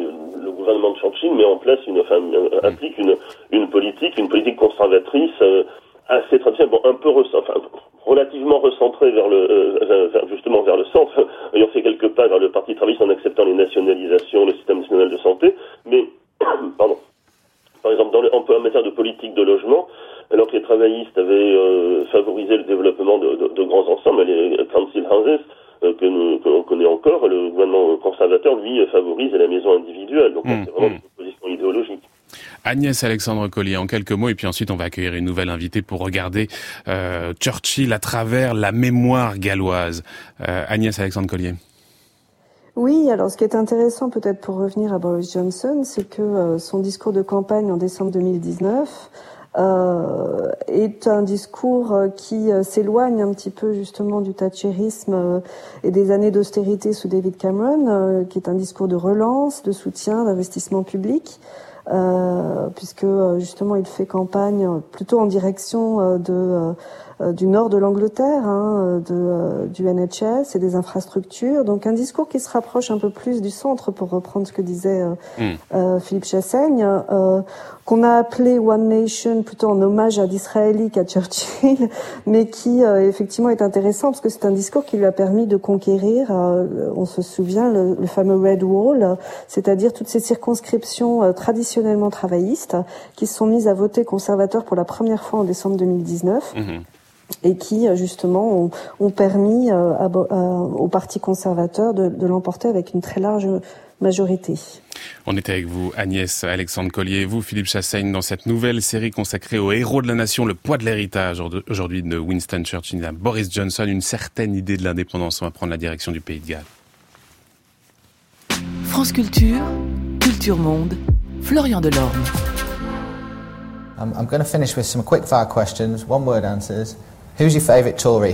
le gouvernement de Churchill met en place une, enfin, euh, applique une, une politique, une politique conservatrice. Euh, assez traditionnel, bon, un peu re, enfin, relativement recentré vers le, euh, vers, justement vers le centre, ayant fait quelques pas vers le Parti travailliste en acceptant les nationalisations, le système national de santé, mais, pardon, par exemple, dans le, en, en matière de politique de logement, alors que les travaillistes avaient euh, favorisé le développement de, de, de grands ensembles, les council houses, euh, que, nous, que l'on connaît encore, le gouvernement conservateur, lui, favorise la maison individuelle, donc mmh, c'est vraiment mmh. une position idéologique. Agnès Alexandre Collier, en quelques mots, et puis ensuite on va accueillir une nouvelle invitée pour regarder euh, Churchill à travers la mémoire galloise. Euh, Agnès Alexandre Collier. Oui, alors ce qui est intéressant peut-être pour revenir à Boris Johnson, c'est que euh, son discours de campagne en décembre deux mille dix-neuf euh, est un discours qui euh, s'éloigne un petit peu justement du thatcherisme euh, et des années d'austérité sous David Cameron, euh, qui est un discours de relance, de soutien, d'investissement public. Euh, puisque justement il fait campagne plutôt en direction euh, de euh, du nord de l'Angleterre, hein, de euh, du N H S et des infrastructures. Donc un discours qui se rapproche un peu plus du centre, pour reprendre ce que disait euh, mm. euh, Philippe Chassaigne, euh, qu'on a appelé One Nation plutôt en hommage à Disraeli qu'à Churchill, mais qui euh, effectivement est intéressant parce que c'est un discours qui lui a permis de conquérir, euh, on se souvient, le, le fameux Red Wall, c'est-à-dire toutes ces circonscriptions euh, traditionnellement travaillistes qui se sont mises à voter conservateur pour la première fois en décembre deux mille dix-neuf. Mm-hmm. Et qui, justement, ont, ont permis euh, à, à, au Parti conservateur de, de l'emporter avec une très large majorité. On était avec vous, Agnès Alexandre Collier, et vous, Philippe Chassaigne, dans cette nouvelle série consacrée aux héros de la nation, le poids de l'héritage, aujourd'hui de Winston Churchill à Boris Johnson, une certaine idée de l'indépendance. On va prendre la direction du Pays de Galles. France Culture, Culture Monde, Florian Delorme. I'm, I'm going to finish with some quick-fire questions, one-word answers. Who's your favourite Tory?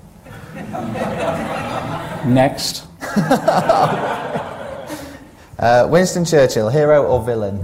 Next. uh, Winston Churchill, hero or villain?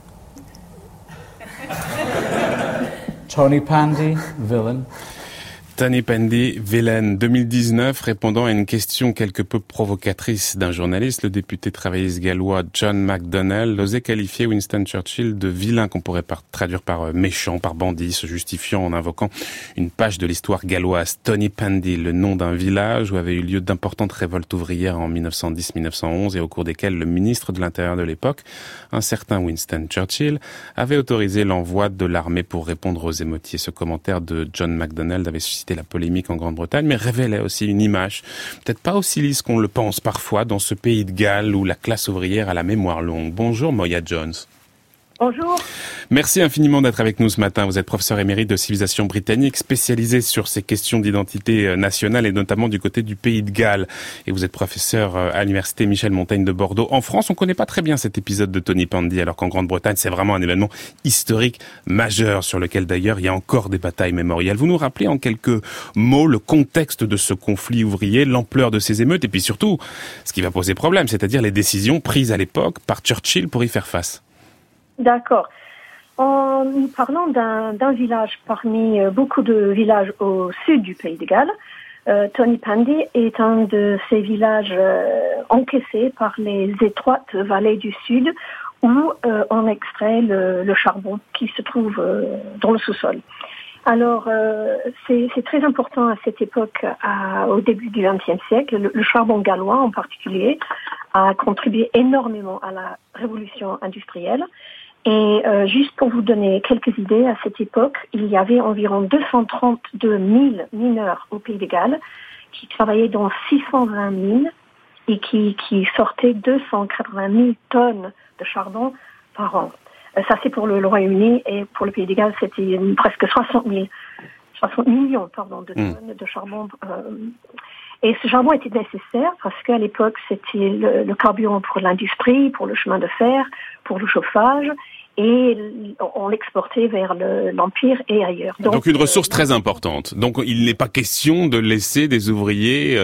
Tony Pandy, villain. Tony Pandy, vilaine. deux mille dix-neuf, répondant à une question quelque peu provocatrice d'un journaliste, le député travailliste gallois John McDonnell osait qualifier Winston Churchill de vilain, qu'on pourrait par, traduire par méchant, par bandit, se justifiant en invoquant une page de l'histoire galloise. Tony Pandy, le nom d'un village où avaient eu lieu d'importantes révoltes ouvrières en mille neuf cent dix mille neuf cent onze et au cours desquelles le ministre de l'Intérieur de l'époque, un certain Winston Churchill, avait autorisé l'envoi de l'armée pour répondre aux émeutiers. Ce commentaire de John McDonnell avait suscité la polémique en Grande-Bretagne, mais révélait aussi une image, peut-être pas aussi lisse qu'on le pense parfois, dans ce pays de Galles où la classe ouvrière a la mémoire longue. Bonjour Moya Jones. Bonjour. Merci infiniment d'être avec nous ce matin. Vous êtes professeur émérite de civilisation britannique, spécialisé sur ces questions d'identité nationale et notamment du côté du pays de Galles. Et vous êtes professeur à l'université Michel Montaigne de Bordeaux. En France, on ne connaît pas très bien cet épisode de Tony Pandy, alors qu'en Grande-Bretagne, c'est vraiment un événement historique majeur sur lequel d'ailleurs il y a encore des batailles mémorielles. Vous nous rappelez en quelques mots le contexte de ce conflit ouvrier, l'ampleur de ces émeutes et puis surtout ce qui va poser problème, c'est-à-dire les décisions prises à l'époque par Churchill pour y faire face. D'accord. En nous parlant d'un, d'un village parmi beaucoup de villages au sud du pays de Galles, euh, Tony Pandy est un de ces villages euh, encaissés par les étroites vallées du sud où euh, on extrait le, le charbon qui se trouve euh, dans le sous-sol. Alors, euh, c'est, c'est très important à cette époque, à, au début du vingtième siècle. Le, le charbon gallois en particulier a contribué énormément à la révolution industrielle. Et euh, juste pour vous donner quelques idées, à cette époque, il y avait environ deux cent trente-deux mille mineurs au pays de Galles qui travaillaient dans six cent vingt mines et qui, qui sortaient deux cent quatre-vingt mille tonnes de charbon par an. Euh, ça, c'est pour le, le Royaume-Uni, et pour le pays de Galles, c'était presque soixante mille, soixante millions pardon, de tonnes mmh. de charbon. Euh, et ce charbon était nécessaire parce qu'à l'époque, c'était le, le carburant pour l'industrie, pour le chemin de fer, pour le chauffage, et on l'exportait vers le, l'Empire et ailleurs. Donc, Donc une ressource euh, très importante. Donc il n'est pas question de laisser des ouvriers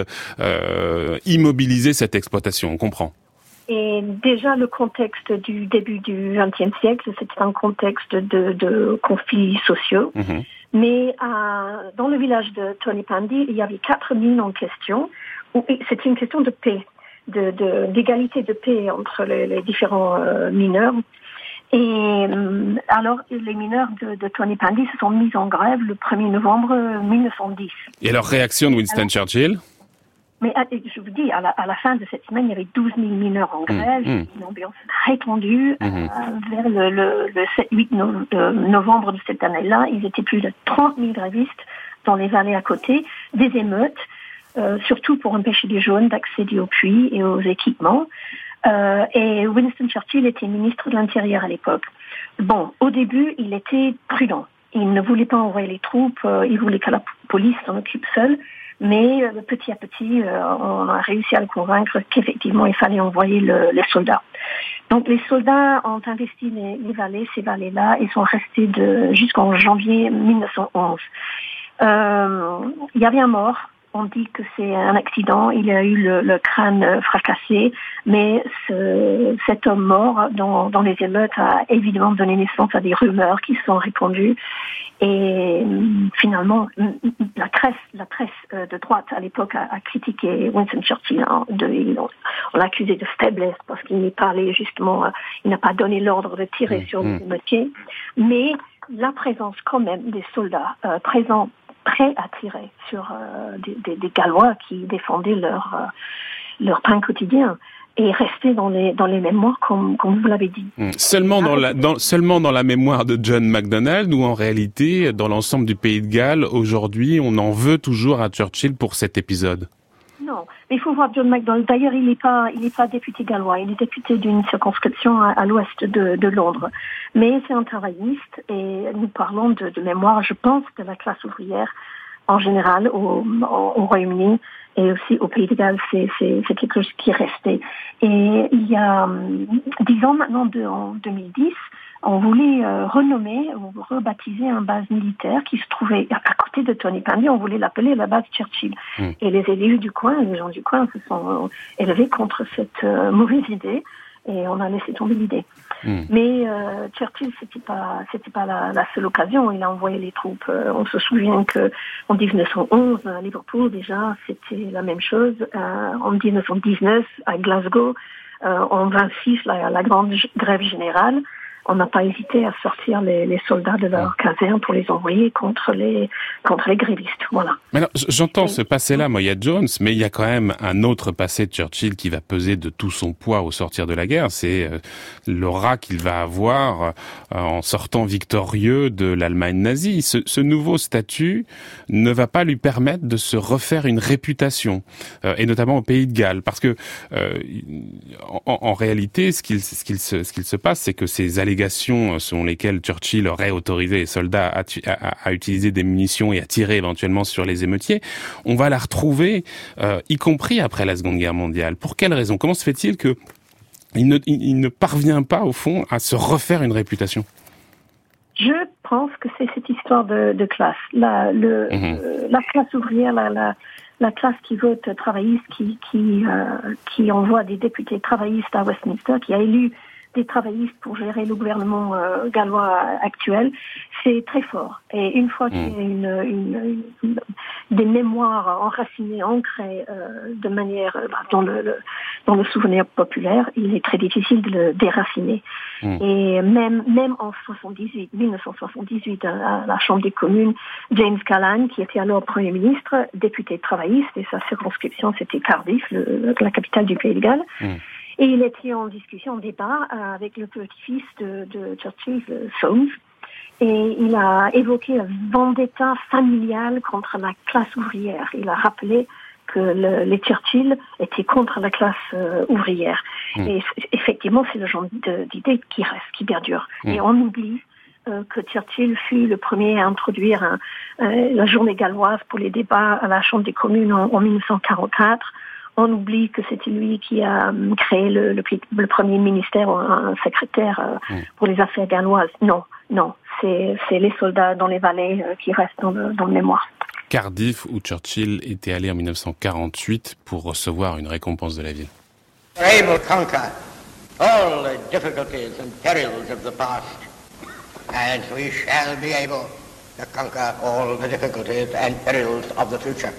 euh, immobiliser cette exploitation, on comprend. Et déjà, le contexte du début du vingtième siècle, c'était un contexte de, de conflits sociaux. Mmh. Mais euh, dans le village de Tony Pandy, il y avait quatre mines en question. Où c'était une question de paix, de, de, d'égalité de paix entre les, les différents euh, mineurs. Et euh, alors, les mineurs de, de Tony Pandy se sont mis en grève le premier novembre mille neuf cent dix. Et alors, réaction de Winston alors, Churchill ? Mais je vous dis, à la, à la fin de cette semaine, il y avait douze mille mineurs en grève, mmh, mmh. une ambiance très tendue. Mmh. Euh, vers le, le, le sept huit novembre de cette année-là, ils étaient plus de trente mille grévistes dans les vallées à côté, des émeutes, euh, surtout pour empêcher les jaunes d'accéder aux puits et aux équipements. Euh, et Winston Churchill était ministre de l'Intérieur à l'époque. Bon, au début, il était prudent. Il ne voulait pas envoyer les troupes, euh, il voulait que la police s'en occupe seule. Mais euh, petit à petit, euh, on a réussi à le convaincre qu'effectivement, il fallait envoyer le, les soldats. Donc, les soldats ont investi les, les vallées, ces vallées-là, ils sont restés de, jusqu'en janvier mille neuf cent onze. Euh, il y avait un mort. On dit que c'est un accident. Il a eu le, le crâne fracassé, mais ce, cet homme mort dans, dans les émeutes a évidemment donné naissance à des rumeurs qui se sont répandues. Et finalement, la presse, la presse de droite à l'époque a, a critiqué Winston Churchill. Hein, de, on l'a accusé de faiblesse parce qu'il n'est pas allé justement, il n'a pas donné l'ordre de tirer mmh, sur les émeutiers. Mais la présence quand même des soldats euh, présents, prêts à tirer sur euh, des, des, des Gallois qui défendaient leur euh, leur pain quotidien, et rester dans les dans les mémoires comme comme vous l'avez dit. Mmh. Seulement dans la dans seulement dans la mémoire de John McDonnell, ou en réalité dans l'ensemble du pays de Galles aujourd'hui, on en veut toujours à Churchill pour cet épisode. Non, mais il faut voir John McDonnell. D'ailleurs, il n'est pas il n'est pas député gallois. Il est député d'une circonscription à, à l'ouest de, de Londres. Mais c'est un travailliste, et nous parlons de, de mémoire, je pense, de la classe ouvrière en général au, au, au Royaume-Uni. Et aussi au Pays de Galles, c'est, c'est, c'est quelque chose qui est resté. Et il y a dix ans maintenant, de, en deux mille dix, on voulait euh, renommer ou rebaptiser une base militaire qui se trouvait à côté de Tony Pandy. On voulait l'appeler la base Churchill. Mmh. Et les élus du coin, les gens du coin se sont euh, élevés contre cette euh, mauvaise idée. et on a laissé tomber l'idée. Mmh. Mais euh, Churchill, c'était pas, c'était pas la, la seule occasion. Il a envoyé les troupes. Euh, on se souvient que en dix-neuf cent onze, à Liverpool, déjà, c'était la même chose. Euh, en dix-neuf cent dix-neuf, à Glasgow, euh, en vingt-six, la, la grande g- grève générale. On n'a pas hésité à sortir les, les soldats de leur caserne pour les envoyer contre les contre les grévistes. Voilà. Mais alors, j'entends ce passé-là, Moya Jones, mais il y a quand même un autre passé de Churchill qui va peser de tout son poids au sortir de la guerre. C'est euh, l'aura qu'il va avoir euh, en sortant victorieux de l'Allemagne nazie. Ce, ce nouveau statut ne va pas lui permettre de se refaire une réputation, euh, et notamment au Pays de Galles, parce que euh, en, en réalité, ce qu'il ce qu'il se ce qu'il se passe, c'est que ces allégations selon lesquelles Churchill aurait autorisé les soldats à, tu, à, à utiliser des munitions et à tirer éventuellement sur les émeutiers, on va la retrouver, euh, y compris après la Seconde Guerre mondiale. Pour quelle raison? Comment se fait-il que il ne, il, il ne parvient pas, au fond, à se refaire une réputation? Je pense que c'est cette histoire de, de classe. La, le, mmh. euh, la classe ouvrière, la, la, la classe qui vote travailliste, qui, qui, euh, qui envoie des députés travaillistes à Westminster, qui a élu des travaillistes pour gérer le gouvernement euh, gallois actuel, c'est très fort. Et une fois mmh. qu'il y a une, une, une, des mémoires enracinées, ancrées euh, de manière bah, dans le, le dans le souvenir populaire, il est très difficile de le déraciner. Mmh. Et même même en soixante-dix-huit, dix-neuf cent soixante-dix-huit, à la Chambre des communes, James Callaghan, qui était alors Premier ministre, député travailliste, et sa circonscription c'était Cardiff, le, la capitale du Pays de Galles. Mmh. Et il était en discussion, en débat avec le petit-fils de, de Churchill, Soames, et il a évoqué un vendetta familial contre la classe ouvrière. Il a rappelé que le, les Churchill étaient contre la classe euh, ouvrière. Mmh. Et effectivement, c'est le genre de, d'idée qui reste, qui perdure. Mmh. Et on oublie euh, que Churchill fut le premier à introduire un, euh, la journée galloise pour les débats à la Chambre des communes en, en dix-neuf cent quarante-quatre. On oublie que c'était lui qui a créé le, le, le premier ministère, un secrétaire euh, mmh. pour les affaires galloises. Non, non, c'est, c'est les soldats dans les vallées euh, qui restent dans le, dans le mémoire. Cardiff, où Churchill était allé en dix-neuf cent quarante-huit pour recevoir une récompense de la ville. We're able to conquer all the difficulties and perils of the past, and we shall be able to conquer all the difficulties and perils of the future.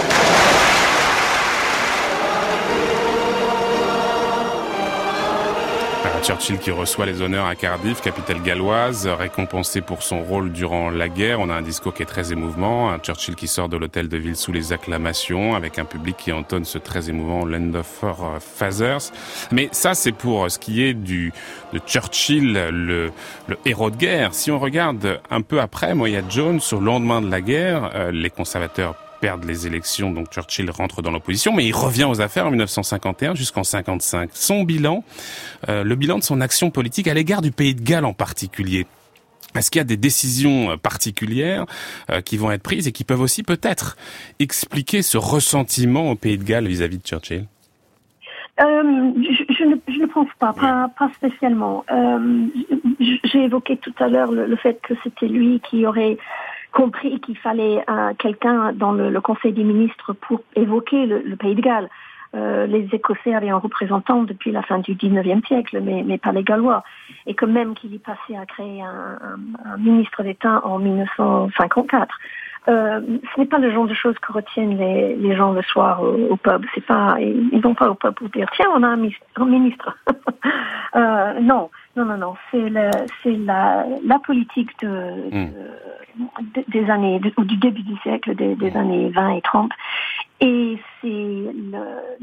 Churchill qui reçoit les honneurs à Cardiff, capitale galloise, récompensé pour son rôle durant la guerre. On a un discours qui est très émouvant. Un Churchill qui sort de l'hôtel de ville sous les acclamations, avec un public qui entonne ce très émouvant Land of Our Fathers. Mais ça, c'est pour ce qui est du de Churchill, le, le héros de guerre. Si on regarde un peu après, Moya Jones, au lendemain de la guerre, euh, les conservateurs perdent les élections, donc Churchill rentre dans l'opposition, mais il revient aux affaires en dix-neuf cent cinquante et un jusqu'en cinquante-cinq. Son bilan, euh, le bilan de son action politique à l'égard du Pays de Galles en particulier. Est-ce qu'il y a des décisions particulières euh, qui vont être prises et qui peuvent aussi peut-être expliquer ce ressentiment au Pays de Galles vis-à-vis de Churchill? Euh, je, je, ne, je ne pense pas, pas, pas spécialement. Euh, j'ai évoqué tout à l'heure le, le fait que c'était lui qui aurait compris qu'il fallait euh, quelqu'un dans le, le Conseil des ministres pour évoquer le, le Pays de Galles. Euh, les Écossais avaient un représentant depuis la fin du dix-neuvième siècle, mais, mais pas les Gallois. Et que même qu'il est passé à créer un, un, un ministre d'État en dix-neuf cent cinquante-quatre. Euh, ce n'est pas le genre de choses que retiennent les, les gens le soir au, au pub. C'est pas, ils vont pas au pub pour dire tiens, on a un, un ministre. euh, non, non, non, non. C'est, le, c'est la, la politique de, mm. de, de, des années, de, du début du siècle, des, des années vingt et trente. Et c'est le,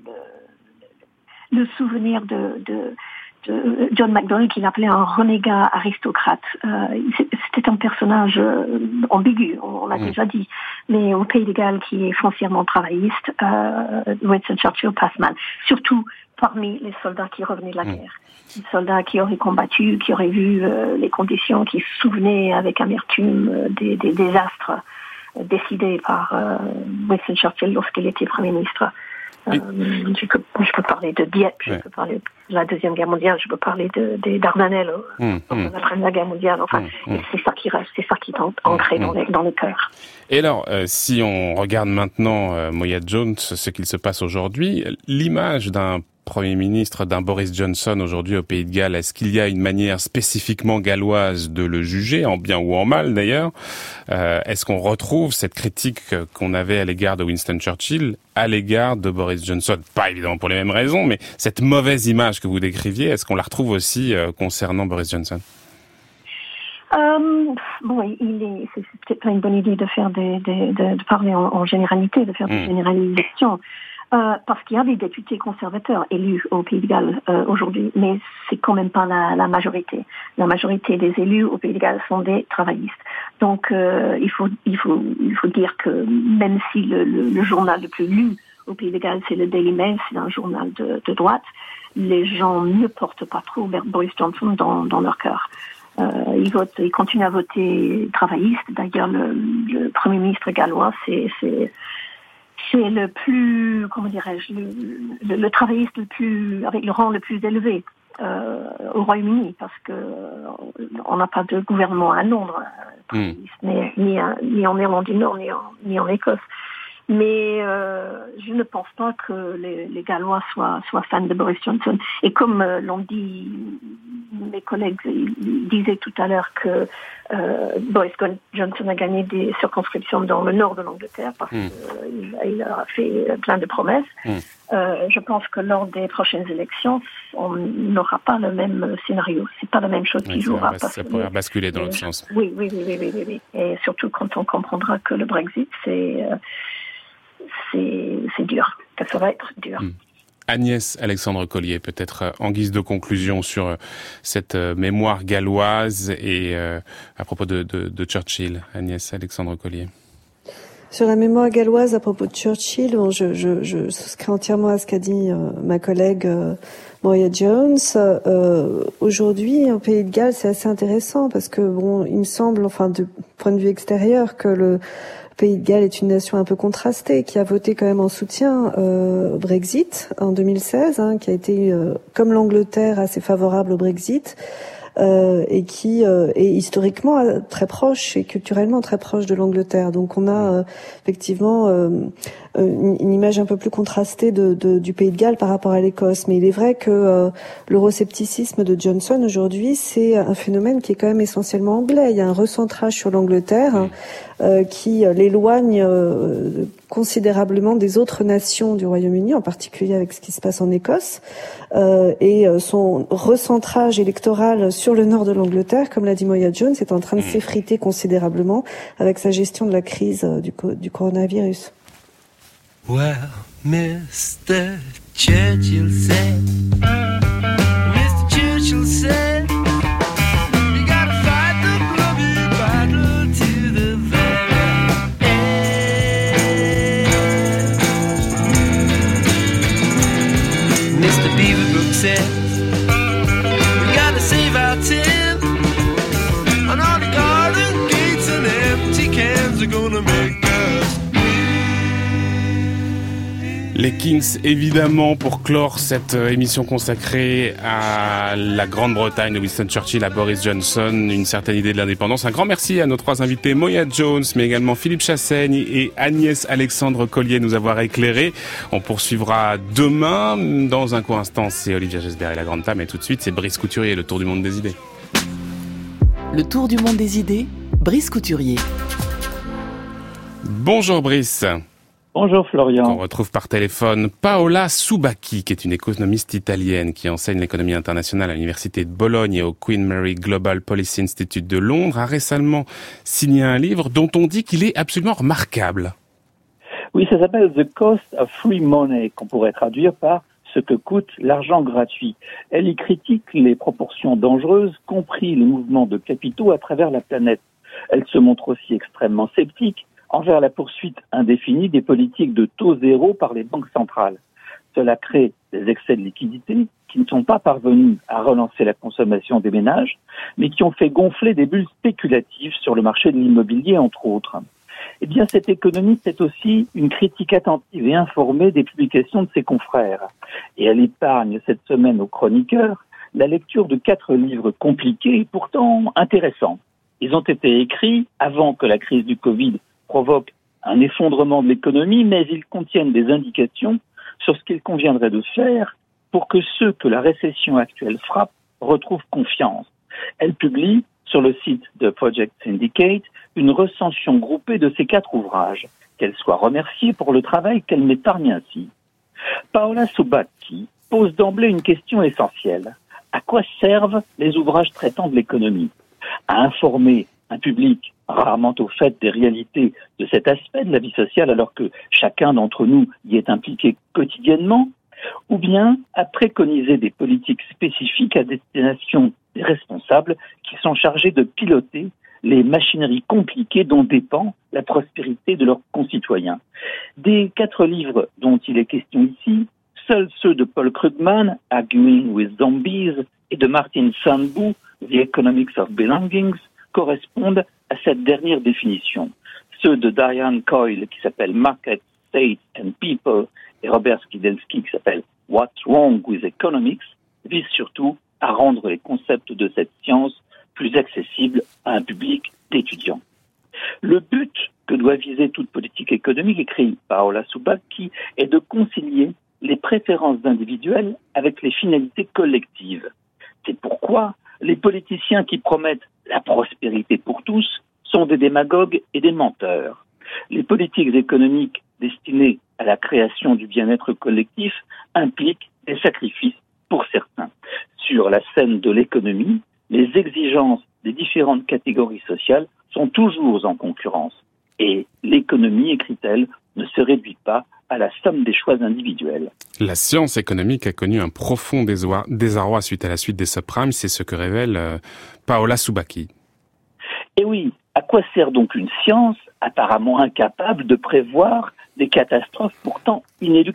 le, le souvenir de, de John Macdonald, qu'il appelait un renégat aristocrate. Euh, c'était un personnage ambigu, on l'a mmh. déjà dit. Mais au Pays de Galles, qui est foncièrement travailliste, euh, Winston Churchill passe mal. Surtout parmi les soldats qui revenaient de la guerre. Mmh. Les soldats qui auraient combattu, qui auraient vu euh, les conditions, qui se souvenaient avec amertume euh, des, des désastres euh, décidés par euh, Winston Churchill lorsqu'il était Premier ministre. Euh, je, peux, je peux parler de Dieppe, je ouais. peux parler de la Deuxième Guerre mondiale, je peux parler de, des Dardanelles mmh, pendant mmh. la Première Guerre mondiale. Enfin, mmh, mmh. c'est ça qui reste, c'est ça qui est ancré mmh, dans, les, dans le cœur. Et alors, euh, si on regarde maintenant, euh, Moya Jones, ce qu'il se passe aujourd'hui, l'image d'un Premier ministre, d'un Boris Johnson aujourd'hui au Pays de Galles? Est-ce qu'il y a une manière spécifiquement galloise de le juger, en bien ou en mal d'ailleurs? euh, Est-ce qu'on retrouve cette critique qu'on avait à l'égard de Winston Churchill à l'égard de Boris Johnson? Pas évidemment pour les mêmes raisons, mais cette mauvaise image que vous décriviez, est-ce qu'on la retrouve aussi euh, concernant Boris Johnson? Euh, bon, il est, c'est, c'est peut-être pas une bonne idée de faire des, des de, de parler en, en généralité, de faire des mmh. généralisations, euh, parce qu'il y a des députés conservateurs élus au Pays de Galles euh, aujourd'hui, mais c'est quand même pas la, la majorité. La majorité des élus au Pays de Galles sont des travaillistes. Donc, euh, il faut, il faut, il faut dire que même si le, le, le journal le plus lu au Pays de Galles, c'est le Daily Mail, c'est un journal de, de droite, les gens ne portent pas trop vers Boris Johnson dans, dans leur cœur. Euh, ils votent, ils continuent à voter travailliste. D'ailleurs, le, le Premier ministre gallois, c'est, c'est, c'est le plus, comment dirais-je, le, le, le travailliste le plus, avec le rang le plus élevé euh, au Royaume-Uni, parce que on n'a pas de gouvernement à Londres, mm. mais, ni, à, ni en Irlande du Nord, ni en, ni en Écosse. Mais euh, je ne pense pas que les, les Gallois soient, soient fans de Boris Johnson. Et comme euh, l'ont dit mes collègues, ils disaient tout à l'heure que euh, Boris Johnson a gagné des circonscriptions dans le nord de l'Angleterre parce mmh. qu'il il a fait plein de promesses. Mmh. Euh, je pense que lors des prochaines élections, on n'aura pas le même scénario. C'est pas la même chose qui oui, jouera. Ça, ça pourrait basculer dans l'autre sens. Oui, oui, oui, oui, oui, oui, oui. Et surtout quand on comprendra que le Brexit, c'est euh, c'est, c'est dur, que ça va être dur. Mmh. Agnès Alexandre Collier, peut-être en guise de conclusion sur cette mémoire galloise et euh, à propos de, de, de Churchill. Agnès Alexandre Collier. Sur la mémoire galloise à propos de Churchill, bon, je, je, je souscris entièrement à ce qu'a dit euh, ma collègue euh, Moya Jones. Euh, aujourd'hui, au Pays de Galles, c'est assez intéressant parce que bon, il me semble, enfin, du point de vue extérieur, que le Pays de Galles est une nation un peu contrastée, qui a voté quand même en soutien euh, au Brexit en deux mille seize, hein, qui a été, euh, comme l'Angleterre, assez favorable au Brexit, euh, et qui euh, est historiquement très proche et culturellement très proche de l'Angleterre. Donc on a euh, effectivement euh, une, une image un peu plus contrastée de, de, du Pays de Galles par rapport à l'Écosse. Mais il est vrai que euh, l'euroscepticisme de Johnson aujourd'hui, c'est un phénomène qui est quand même essentiellement anglais. Il y a un recentrage sur l'Angleterre hein, euh, qui l'éloigne euh, considérablement des autres nations du Royaume-Uni, en particulier avec ce qui se passe en Écosse, euh, et son recentrage électoral sur le nord de l'Angleterre, comme l'a dit Moya Jones, est en train de s'effriter considérablement avec sa gestion de la crise du, du coronavirus. Well, Mister Churchill said, Mister Churchill said, you gotta fight the bloody battle to the very end. Mister Beaverbrook said, we gotta save our tin, and all the garden gates and empty cans are gonna make us. Les Kings, évidemment, pour clore cette émission consacrée à la Grande-Bretagne de Winston Churchill, à Boris Johnson, une certaine idée de l'indépendance. Un grand merci à nos trois invités, Moya Jones, mais également Philippe Chassaigne et Agnès Alexandre Collier, nous avoir éclairés. On poursuivra demain. Dans un court instant, c'est Olivia Gesbert et la Grande Table, et tout de suite, c'est Brice Couturier, le Tour du Monde des idées. Le Tour du Monde des idées, Brice Couturier. Bonjour Brice. Bonjour Florian. On retrouve par téléphone Paola Subacchi, qui est une économiste italienne qui enseigne l'économie internationale à l'université de Bologne et au Queen Mary Global Policy Institute de Londres, a récemment signé un livre dont on dit qu'il est absolument remarquable. Oui, ça s'appelle The Cost of Free Money, qu'on pourrait traduire par ce que coûte l'argent gratuit. Elle y critique les proportions dangereuses, compris les mouvements de capitaux à travers la planète. Elle se montre aussi extrêmement sceptique envers la poursuite indéfinie des politiques de taux zéro par les banques centrales. Cela crée des excès de liquidité qui ne sont pas parvenus à relancer la consommation des ménages, mais qui ont fait gonfler des bulles spéculatives sur le marché de l'immobilier, entre autres. Eh bien, cette économiste est aussi une critique attentive et informée des publications de ses confrères. Et elle épargne cette semaine aux chroniqueurs la lecture de quatre livres compliqués et pourtant intéressants. Ils ont été écrits avant que la crise du Covid provoque un effondrement de l'économie, mais ils contiennent des indications sur ce qu'il conviendrait de faire pour que ceux que la récession actuelle frappe retrouvent confiance. Elle publie sur le site de Project Syndicate une recension groupée de ces quatre ouvrages. Qu'elle soit remerciée pour le travail qu'elle m'épargne ainsi. Paola Subacchi pose d'emblée une question essentielle. À quoi servent les ouvrages traitant de l'économie ? À informer un public rarement au fait des réalités de cet aspect de la vie sociale alors que chacun d'entre nous y est impliqué quotidiennement ? Ou bien à préconiser des politiques spécifiques à destination des responsables qui sont chargés de piloter les machineries compliquées dont dépend la prospérité de leurs concitoyens. Des quatre livres dont il est question ici, seuls ceux de Paul Krugman, Arguing with Zombies, et de Martin Sandbu, The Economics of Belongings, correspondent à cette dernière définition. Ceux de Diane Coyle, qui s'appelle Market, State and People, et Robert Skidelsky, qui s'appelle What's Wrong with Economics, visent surtout à rendre les concepts de cette science plus accessibles à un public d'étudiants. Le but que doit viser toute politique économique, écrit Paola Subacchi, est de concilier les préférences individuelles avec les finalités collectives. C'est pourquoi les politiciens qui promettent la prospérité pour tous sont des démagogues et des menteurs. Les politiques économiques destinées à la création du bien-être collectif impliquent des sacrifices pour certains. Sur la scène de l'économie, les exigences des différentes catégories sociales sont toujours en concurrence. Et l'économie, écrit-elle, ne se réduit pas à la somme des choix individuels. La science économique a connu un profond désarroi suite à la suite des subprimes, c'est ce que révèle euh, Paola Subacchi. Et oui, à quoi sert donc une science apparemment incapable de prévoir des catastrophes pourtant inéluctables ?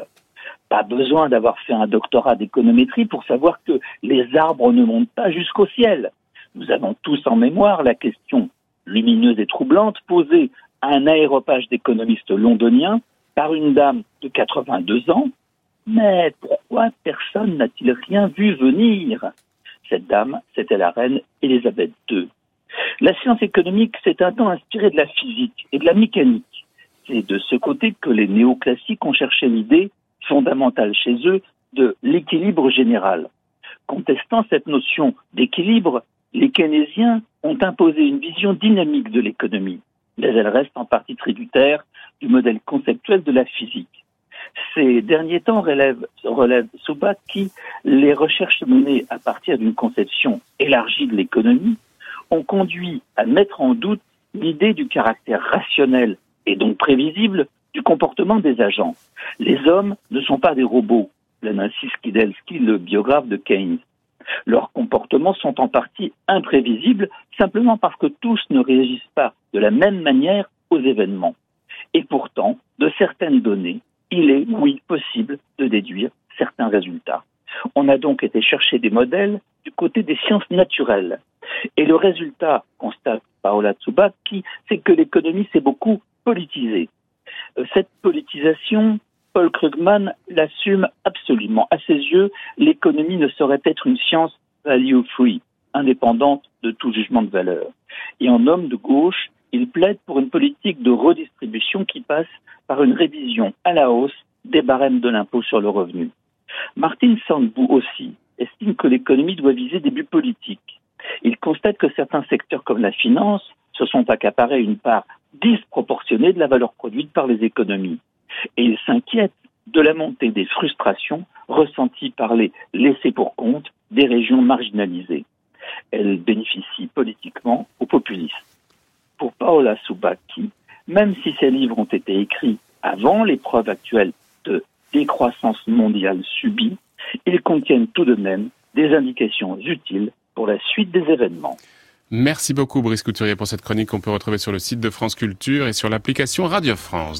Pas besoin d'avoir fait un doctorat d'économétrie pour savoir que les arbres ne montent pas jusqu'au ciel. Nous avons tous en mémoire la question lumineuse et troublante posée à un aéropage d'économistes londoniens par une dame de quatre-vingt-deux ans. Mais pourquoi personne n'a-t-il rien vu venir ? Cette dame, c'était la reine Élisabeth deux. La science économique s'est un temps inspirée de la physique et de la mécanique. C'est de ce côté que les néoclassiques ont cherché l'idée fondamentale chez eux de l'équilibre général. Contestant cette notion d'équilibre, les keynésiens ont imposé une vision dynamique de l'économie, mais elle reste en partie tributaire du modèle conceptuel de la physique. Ces derniers temps relève, relève Subacchi, les recherches menées à partir d'une conception élargie de l'économie ont conduit à mettre en doute l'idée du caractère rationnel et donc prévisible du comportement des agents. Les hommes ne sont pas des robots, plaide ainsi Skidelsky, le biographe de Keynes. Leurs comportements sont en partie imprévisibles, simplement parce que tous ne réagissent pas de la même manière aux événements. Et pourtant, de certaines données, il est, oui, possible de déduire certains résultats. On a donc été chercher des modèles du côté des sciences naturelles. Et le résultat, constate Paola Subacchi, c'est que l'économie s'est beaucoup politisée. Cette politisation, Paul Krugman l'assume absolument. À ses yeux, l'économie ne saurait être une science value-free, indépendante de tout jugement de valeur. Et en homme de gauche, il plaide pour une politique de redistribution qui passe par une révision à la hausse des barèmes de l'impôt sur le revenu. Martin Sandbu aussi estime que l'économie doit viser des buts politiques. Il constate que certains secteurs comme la finance se sont accaparés une part disproportionnée de la valeur produite par les économies. Et il s'inquiète de la montée des frustrations ressenties par les laissés-pour-compte des régions marginalisées. Elles bénéficient politiquement aux populistes. Pour Paola Subacchi, même si ces livres ont été écrits avant l'épreuve actuelle de décroissance mondiale subie, ils contiennent tout de même des indications utiles pour la suite des événements. Merci beaucoup Brice Couturier pour cette chronique qu'on peut retrouver sur le site de France Culture et sur l'application Radio France.